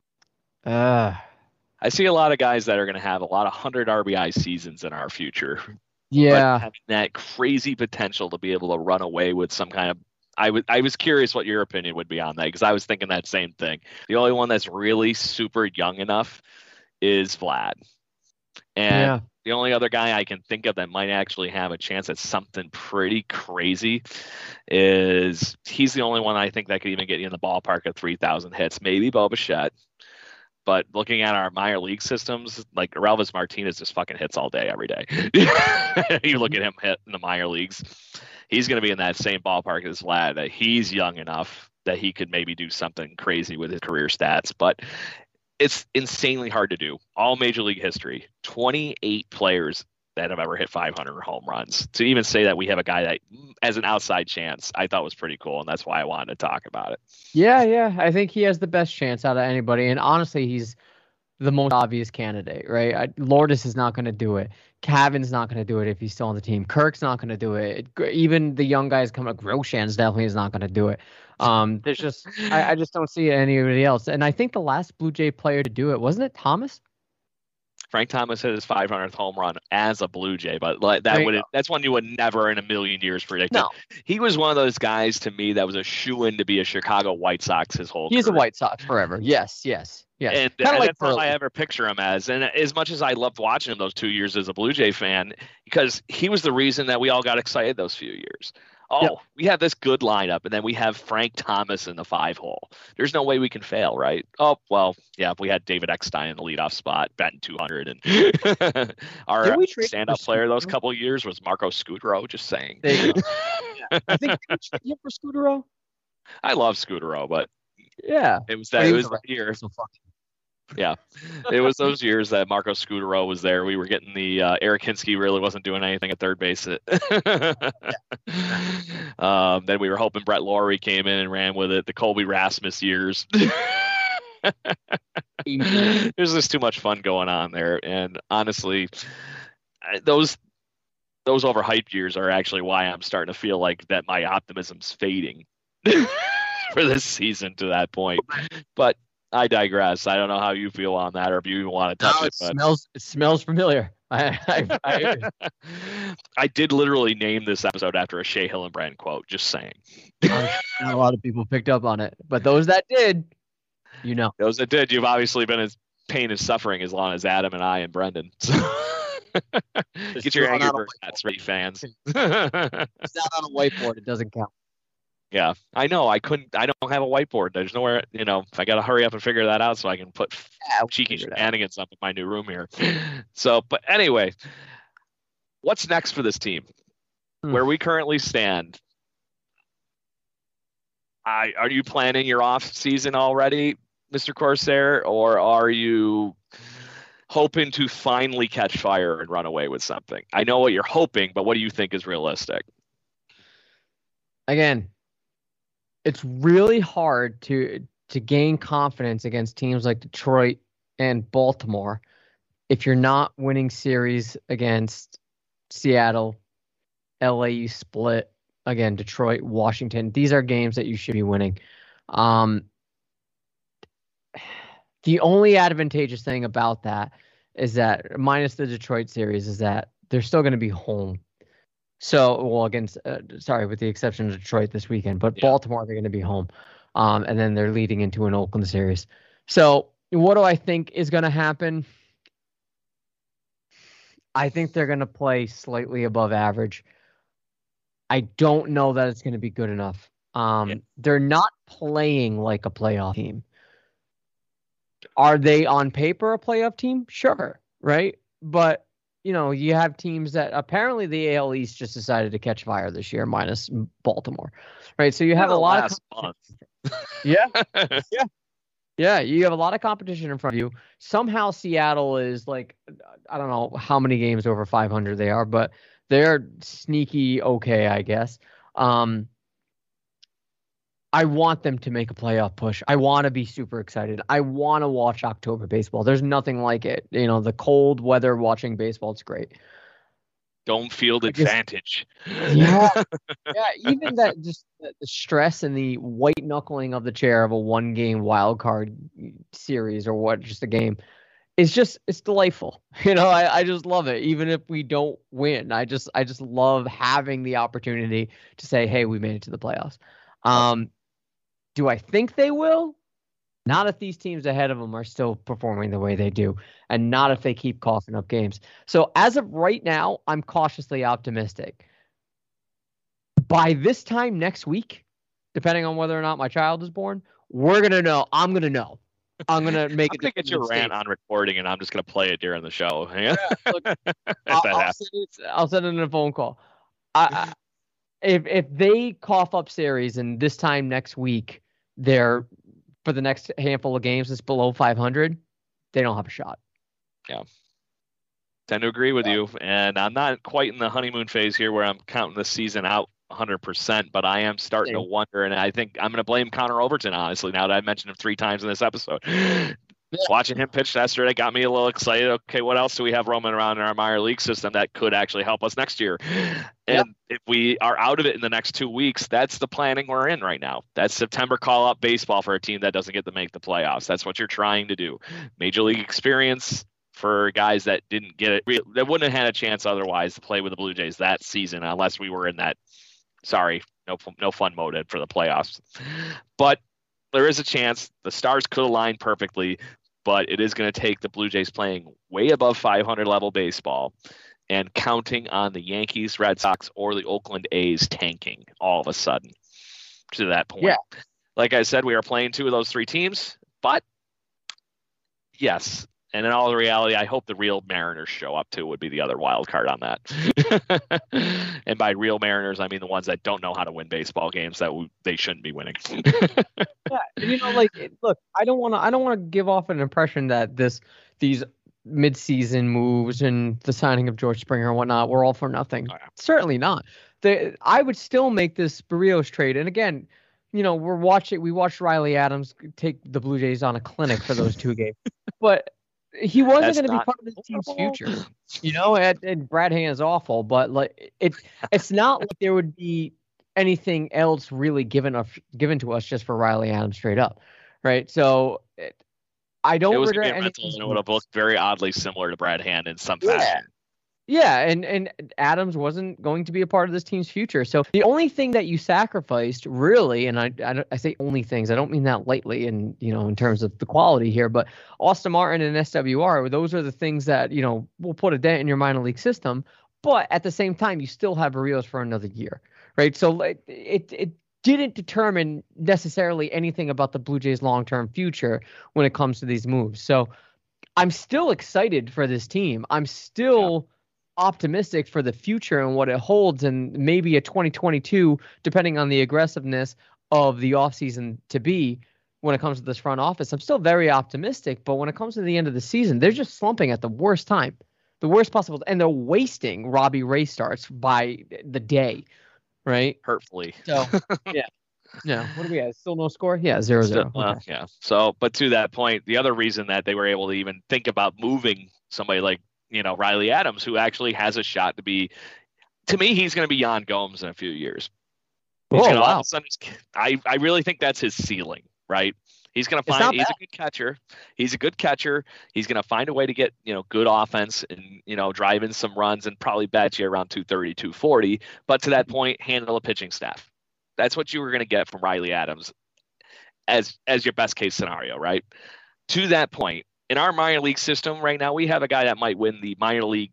see a lot of guys that are going to have a lot of 100 RBI seasons in our future. Yeah, but having that crazy potential to be able to run away with some kind of. I was curious what your opinion would be on that, because I was thinking that same thing. The only one that's really super young enough is Vlad, and the only other guy I can think of that might actually have a chance at something pretty crazy is he's the only one I think that could even get you in the ballpark of 3,000 hits. Maybe Bo Bichette. But looking at our minor league systems, like Relvis Martinez just fucking hits all day, every day. You look at him hit in the minor leagues, he's going to be in that same ballpark as Vlad. That he's young enough that he could maybe do something crazy with his career stats. But it's insanely hard to do. All Major League history, 28 players that have ever hit 500 home runs. To even say that we have a guy that, as an outside chance, I thought was pretty cool, and that's why I wanted to talk about it. Yeah, I think he has the best chance out of anybody, and honestly, he's the most obvious candidate, right? Lourdes is not going to do it. Cavan's not going to do it if he's still on the team. Kirk's not going to do it. Even the young guys coming up, Roshan's definitely is not going to do it. There's just I just don't see anybody else. And I think the last Blue Jay player to do it, wasn't it Thomas? Frank Thomas hit his 500th home run as a Blue Jay, but like that's one you would never in a million years predict. No. He was one of those guys to me that was a shoo-in to be a Chicago White Sox his whole career. He's a White Sox forever. Yes. And that's all I ever picture him as. And as much as I loved watching him those 2 years as a Blue Jay fan, because he was the reason that we all got excited those few years. We have this good lineup, and then we have Frank Thomas in the 5-hole. There's no way we can fail, right? Oh, well, yeah, we had David Eckstein in the leadoff spot, batting 200. And our stand-up player those couple of years was Marco Scutaro, just saying. There you go. I think we traded him for Scutaro. I love Scutaro, but yeah, it was the year. Yeah, it was those years that Marco Scutaro was there. We were getting the Eric Hinsky really wasn't doing anything at third base. Then we were hoping Brett Lawrie came in and ran with it. The Colby Rasmus years. There's just too much fun going on there, and honestly, those overhyped years are actually why I'm starting to feel like that my optimism's fading for this season to that point. But I digress. I don't know how you feel on that, or if you even want to touch it. It smells familiar. I did literally name this episode after a Shea Hillenbrand quote. Just saying. Not a lot of people picked up on it, but those that did, those that did, you've obviously been in pain and suffering as long as Adam and I and Brendan. So. Get your Angry Birds hats ready, fans. It's not on a whiteboard. It doesn't count. Yeah, I know. I don't have a whiteboard. There's nowhere, I got to hurry up and figure that out so I can put cheeky shenanigans up in my new room here. So, but anyway, what's next for this team? Where we currently stand, are you planning your off season already, Mr. Corsair, or are you hoping to finally catch fire and run away with something? I know what you're hoping, but what do you think is realistic? Again, it's really hard to gain confidence against teams like Detroit and Baltimore if you're not winning series against Seattle, LA you split, again, Detroit, Washington. These are games that you should be winning. The only advantageous thing about that is that, minus the Detroit series, is that they're still going to be home. So, with the exception of Detroit this weekend, but Baltimore, they're going to be home. And then they're leading into an Oakland series. So, what do I think is going to happen? I think they're going to play slightly above average. I don't know that it's going to be good enough. They're not playing like a playoff team. Are they on paper a playoff team? Sure, right? But you have teams that apparently the AL East just decided to catch fire this year, minus Baltimore, right? So you have a lot of yeah. You have a lot of competition in front of you. Somehow Seattle is like, I don't know how many games over 500 they are, but they're sneaky okay, I guess. I want them to make a playoff push. I want to be super excited. I want to watch October baseball. There's nothing like it. The cold weather watching baseball, it's great. Don't field advantage. Yeah. Even that, just the stress and the white knuckling of the chair of a 1-game wild card series or just a game. It's delightful. I just love it. Even if we don't win, I just love having the opportunity to say, hey, we made it to the playoffs. Do I think they will? Not if these teams ahead of them are still performing the way they do, and not if they keep coughing up games. So as of right now, I'm cautiously optimistic. By this time next week, depending on whether or not my child is born, we're going to know. I'm going to know. I'm going to make it. I'm going to get your rant on recording, and I'm just going to play it during the show. Look, I'll send it in a phone call. If they cough up series and this time next week, they're for the next handful of games, it's below 500, they don't have a shot. Yeah. Tend to agree with you. And I'm not quite in the honeymoon phase here where I'm counting the season out 100%, but I am starting to wonder. And I think I'm going to blame Connor Overton, honestly, now that I mentioned him 3 times in this episode. Watching him pitch yesterday got me a little excited. Okay, what else do we have roaming around in our minor league system that could actually help us next year? And if we are out of it in the next 2 weeks, that's the planning we're in right now. That's September call-up baseball for a team that doesn't get to make the playoffs. That's what you're trying to do. Major league experience for guys that didn't get it, that wouldn't have had a chance otherwise to play with the Blue Jays that season unless we were in that, no fun mode for the playoffs. But there is a chance the stars could align perfectly, but it is going to take the Blue Jays playing way above 500 level baseball and counting on the Yankees, Red Sox, or the Oakland A's tanking all of a sudden to that point. Yeah. Like I said, we are playing 2 of those 3 teams, but yes. And in all the reality, I hope the real Mariners show up too would be the other wild card on that. And by real Mariners, I mean the ones that don't know how to win baseball games that they shouldn't be winning. Look, I don't want to give off an impression that these mid-season moves and the signing of George Springer and whatnot were all for nothing. Oh, yeah. Certainly not. I would still make this Barrios trade. And again, we watched Riley Adams take the Blue Jays on a clinic for those 2 games, but he wasn't going to be part of this team's future, and Brad Hand is awful, but it's not like there would be anything else really given to us just for Riley Adams straight up. Right. So I don't regret anything. It would have looked very oddly similar to Brad Hand in some fashion. Yeah, and Adams wasn't going to be a part of this team's future. So the only thing that you sacrificed, really, and I say only things, I don't mean that lightly, and in terms of the quality here, but Austin Martin and SWR, those are the things that will put a dent in your minor league system. But at the same time, you still have Barrios for another year, right? So it didn't determine necessarily anything about the Blue Jays' long-term future when it comes to these moves. So I'm still excited for this team. I'm still optimistic for the future and what it holds, and maybe a 2022, depending on the aggressiveness of the offseason to be when it comes to this front office. I'm still very optimistic, but when it comes to the end of the season, they're just slumping at the worst time, the worst possible, and they're wasting Robbie Ray starts by the day, right? Hurtfully. So, yeah. Yeah. What do we have? Still no score? Yeah, 0-0. Okay. Yeah. So, but to that point, the other reason that they were able to even think about moving somebody like Riley Adams, who actually has a shot to be, to me, he's going to be Yan Gomes in a few years. Wow. I really think that's his ceiling, right? He's going to find, he's a good catcher. He's a good catcher. He's going to find a way to get, good offense and, drive in some runs and probably bat you around 230, 240. But to that point, handle a pitching staff. That's what you were going to get from Riley Adams as your best case scenario, right? To that point, in our minor league system right now, we have a guy that might win the minor league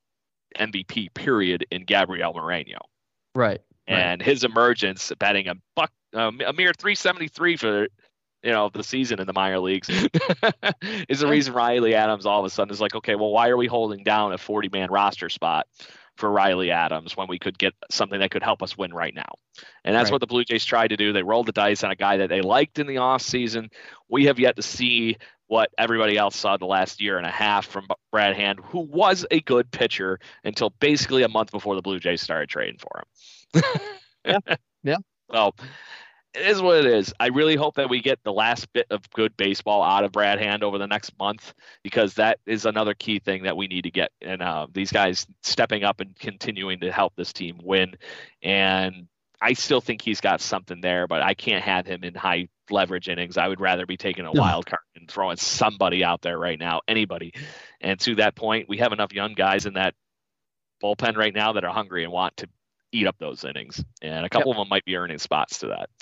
MVP period in Gabriel Moreno. Right. And his emergence, batting a mere 373 for the season in the minor leagues, is the reason Riley Adams all of a sudden is like, okay, well, why are we holding down a 40-man roster spot for Riley Adams when we could get something that could help us win right now? And that's what the Blue Jays tried to do. They rolled the dice on a guy that they liked in the offseason. We have yet to see what everybody else saw the last year and a half from Brad Hand, who was a good pitcher until basically a month before the Blue Jays started trading for him. Yeah. So it is what it is. I really hope that we get the last bit of good baseball out of Brad Hand over the next month, because that is another key thing that we need to get. And these guys stepping up and continuing to help this team win. And I still think he's got something there, but I can't have him in high leverage innings. I would rather be taking a wild card and throwing somebody out there right now, anybody. And to that point, we have enough young guys in that bullpen right now that are hungry and want to eat up those innings. And a couple of them might be earning spots to that.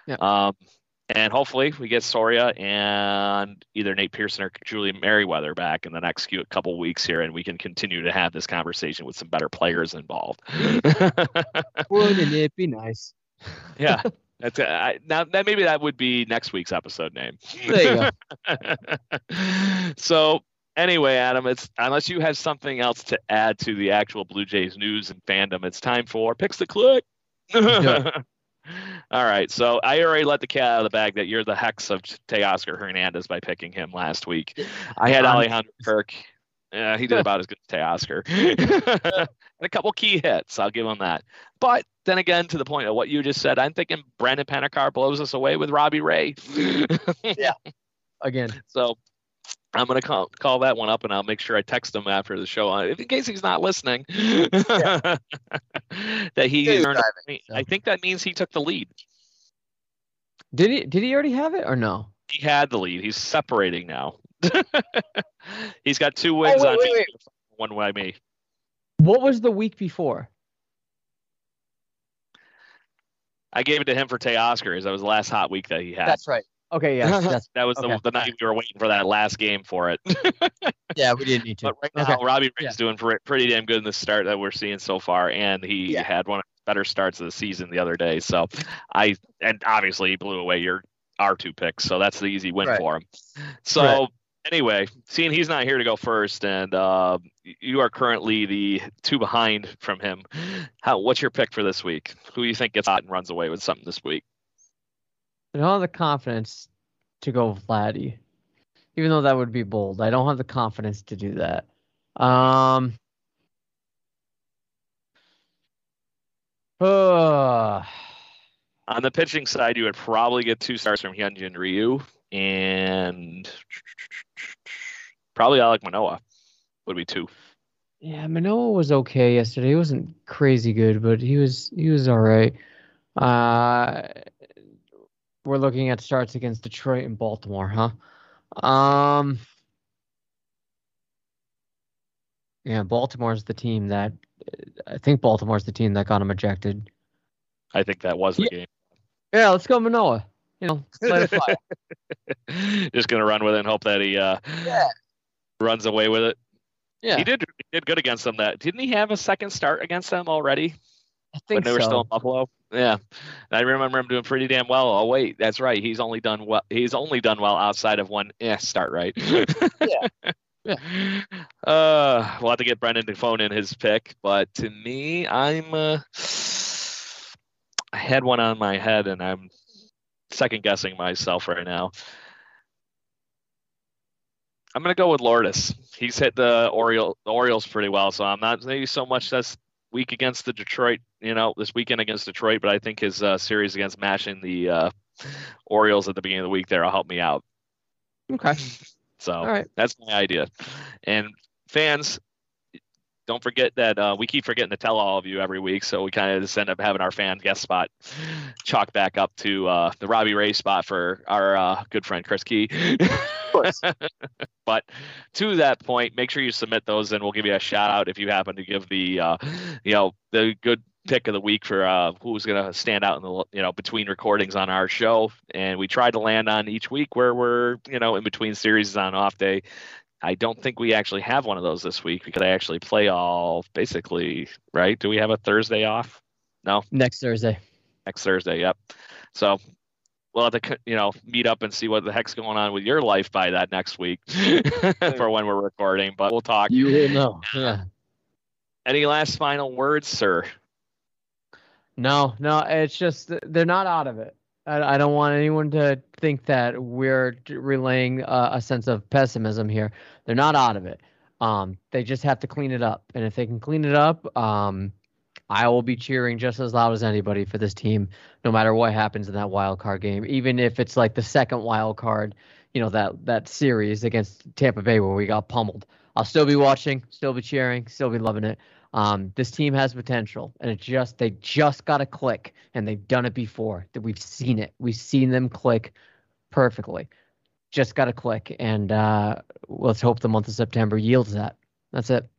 And hopefully we get Soria and either Nate Pearson or Julian Merriweather back in the next couple weeks here, and we can continue to have this conversation with some better players involved. Wouldn't it be nice? Yeah. That's now that maybe that would be next week's episode name. There you go. So anyway, Adam, it's unless you have something else to add to the actual Blue Jays news and fandom, it's time for Picks the Click. All right, so I already let the cat out of the bag that you're the hex of Teoscar Hernandez by picking him last week. I had Alejandro Kirk. Yeah, he did about as good as Teoscar. A couple key hits, I'll give him that. But then again, to the point of what you just said, I'm thinking Brandon Panikar blows us away with Robbie Ray. Yeah. Again. So I'm gonna call that one up, and I'll make sure I text him after the show, if in case he's not listening, that he earned. I think that means he took the lead. Did he already have it or no? He had the lead. He's separating now. He's got 2 wins on me, 1 by me. What was the week before? I gave it to him for Teoscar. That was the last hot week that he had. That's right. Okay, yeah. That was the night we were waiting for that last game for it. Yeah, we didn't need to. But right now, Robbie Ray's doing pretty damn good in the start that we're seeing so far, and he had one of the better starts of the season the other day. So and obviously he blew away our 2 picks, so that's the easy win for him. So anyway, seeing he's not here to go first, and you are currently the 2 behind from him. What's your pick for this week? Who do you think gets hot and runs away with something this week? I don't have the confidence to go Vladdy, even though that would be bold. I don't have the confidence to do that. On the pitching side, you would probably get 2 starts from Hyunjin Ryu, and probably Alek Manoah would be 2. Yeah, Manoah was okay yesterday. He wasn't crazy good, but he was all right. We're looking at starts against Detroit and Baltimore, huh? Yeah, Baltimore's the team that I think Baltimore's the team that got him ejected. I think that was the game. Yeah, let's go Manoah. Let it fly. Just gonna run with it and hope that he runs away with it. Yeah, he did good against them. Didn't he have a second start against them already? I think when they were still in Buffalo. Yeah, I remember him doing pretty damn well. Oh wait, that's right. He's only done well. He's only done well outside of one start, right? Yeah. We'll have to get Brendan to phone in his pick, but to me, I had one on my head, and I'm second guessing myself right now. I'm gonna go with Lourdes. He's hit the Orioles pretty well, so I'm not maybe so much this week against the Detroit, this weekend against Detroit, but I think his series against mashing the Orioles at the beginning of the week there will help me out. Okay. So that's my idea. And fans, don't forget that we keep forgetting to tell all of you every week, so we kind of just end up having our fan guest spot chalk back up to the Robbie Ray spot for our good friend Chris Key. Of course. But to that point, make sure you submit those, and we'll give you a shout out if you happen to give the the good pick of the week for who's going to stand out in the between recordings on our show. And we try to land on each week where we're in between series on off day. I don't think we actually have one of those this week because I actually play all basically, right? Do we have a Thursday off? No. Next Thursday. Yep. So we'll have to meet up and see what the heck's going on with your life by that next week for when we're recording. But we'll talk. You will know. Yeah. Any last final words, sir? No. It's just they're not out of it. I don't want anyone to think that we're relaying a sense of pessimism here. They're not out of it. They just have to clean it up. And if they can clean it up, I will be cheering just as loud as anybody for this team, no matter what happens in that wild card game. Even if it's like the second wild card, that series against Tampa Bay where we got pummeled. I'll still be watching, still be cheering, still be loving it. This team has potential, and they just got to click, and they've done it before. That we've seen it. We've seen them click perfectly. Just got to click, and let's hope the month of September yields that. That's it.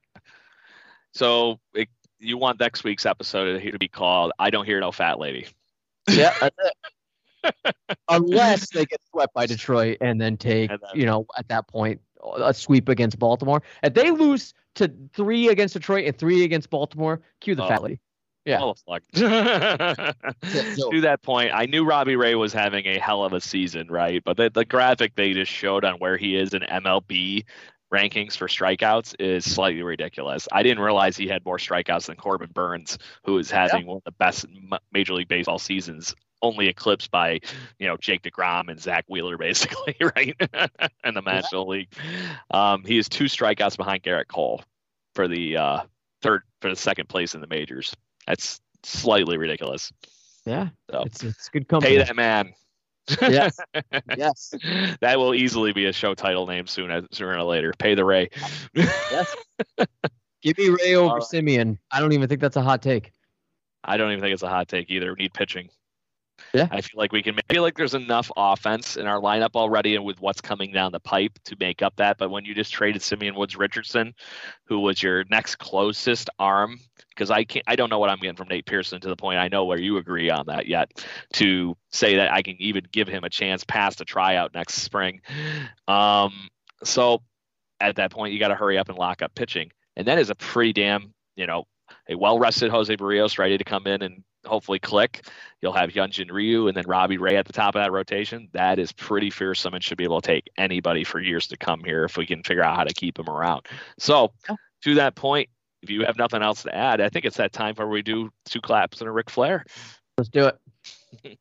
So you want next week's episode to be called "I Don't Hear No Fat Lady"? Yeah, that's it. Unless they get swept by Detroit and then take, at that point, a sweep against Baltimore. If they lose to 3 against Detroit and 3 against Baltimore, cue the fat lady. Yeah. To that point, I knew Robbie Ray was having a hell of a season, right? But the graphic they just showed on where he is in MLB rankings for strikeouts is slightly ridiculous. I didn't realize he had more strikeouts than Corbin Burns, who is having one of the best Major League Baseball seasons, only eclipsed by, Jake DeGrom and Zach Wheeler, basically, right? in the National League. He is 2 strikeouts behind Garrett Cole for the second place in the majors. That's slightly ridiculous. Yeah, so, it's good company. Pay that man. Yes. Yes. That will easily be a show title name sooner or later. Pay the Ray. Yes. Give me Ray over Simeon. I don't even think that's a hot take. I don't even think it's a hot take either. We need pitching. Yeah. I feel like there's enough offense in our lineup already and with what's coming down the pipe to make up that. But when you just traded Simeon Woods Richardson, who was your next closest arm, because I don't know what I'm getting from Nate Pearson to the point I know where you agree on that yet, to say that I can even give him a chance past a tryout next spring. So at that point, you got to hurry up and lock up pitching. And that is a pretty damn, a well-rested Jose Barrios ready to come in and hopefully click. You'll have Hyunjin Ryu and then Robbie Ray at the top of that rotation. That is pretty fearsome and should be able to take anybody for years to come here if we can figure out how to keep them around. So to that point, if you have nothing else to add, I think it's that time where we do 2 claps and a Ric Flair. Let's do it.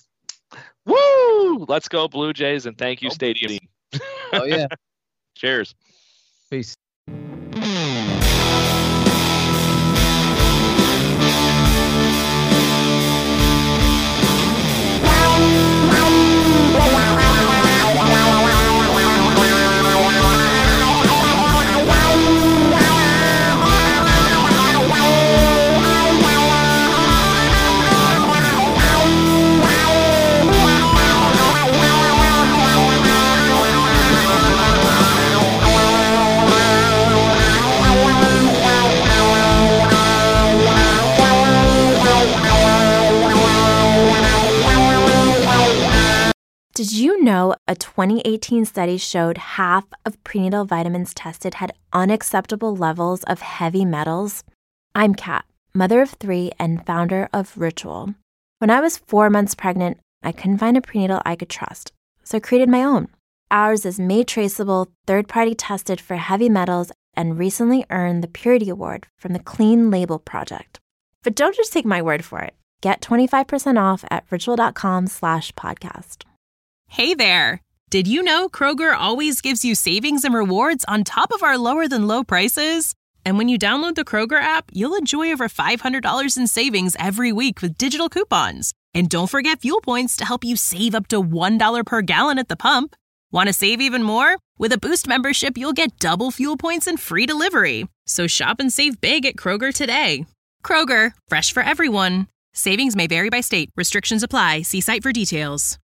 Woo! Let's go Blue Jays, and thank you, Stadium. Oh, yeah. Cheers. Peace. Did you know a 2018 study showed half of prenatal vitamins tested had unacceptable levels of heavy metals? I'm Kat, mother of 3 and founder of Ritual. When I was 4 months pregnant, I couldn't find a prenatal I could trust, so I created my own. Ours is made traceable, third-party tested for heavy metals, and recently earned the Purity Award from the Clean Label Project. But don't just take my word for it. Get 25% off at ritual.com/podcast. Hey there! Did you know Kroger always gives you savings and rewards on top of our lower-than-low prices? And when you download the Kroger app, you'll enjoy over $500 in savings every week with digital coupons. And don't forget fuel points to help you save up to $1 per gallon at the pump. Want to save even more? With a Boost membership, you'll get double fuel points and free delivery. So shop and save big at Kroger today. Kroger, fresh for everyone. Savings may vary by state. Restrictions apply. See site for details.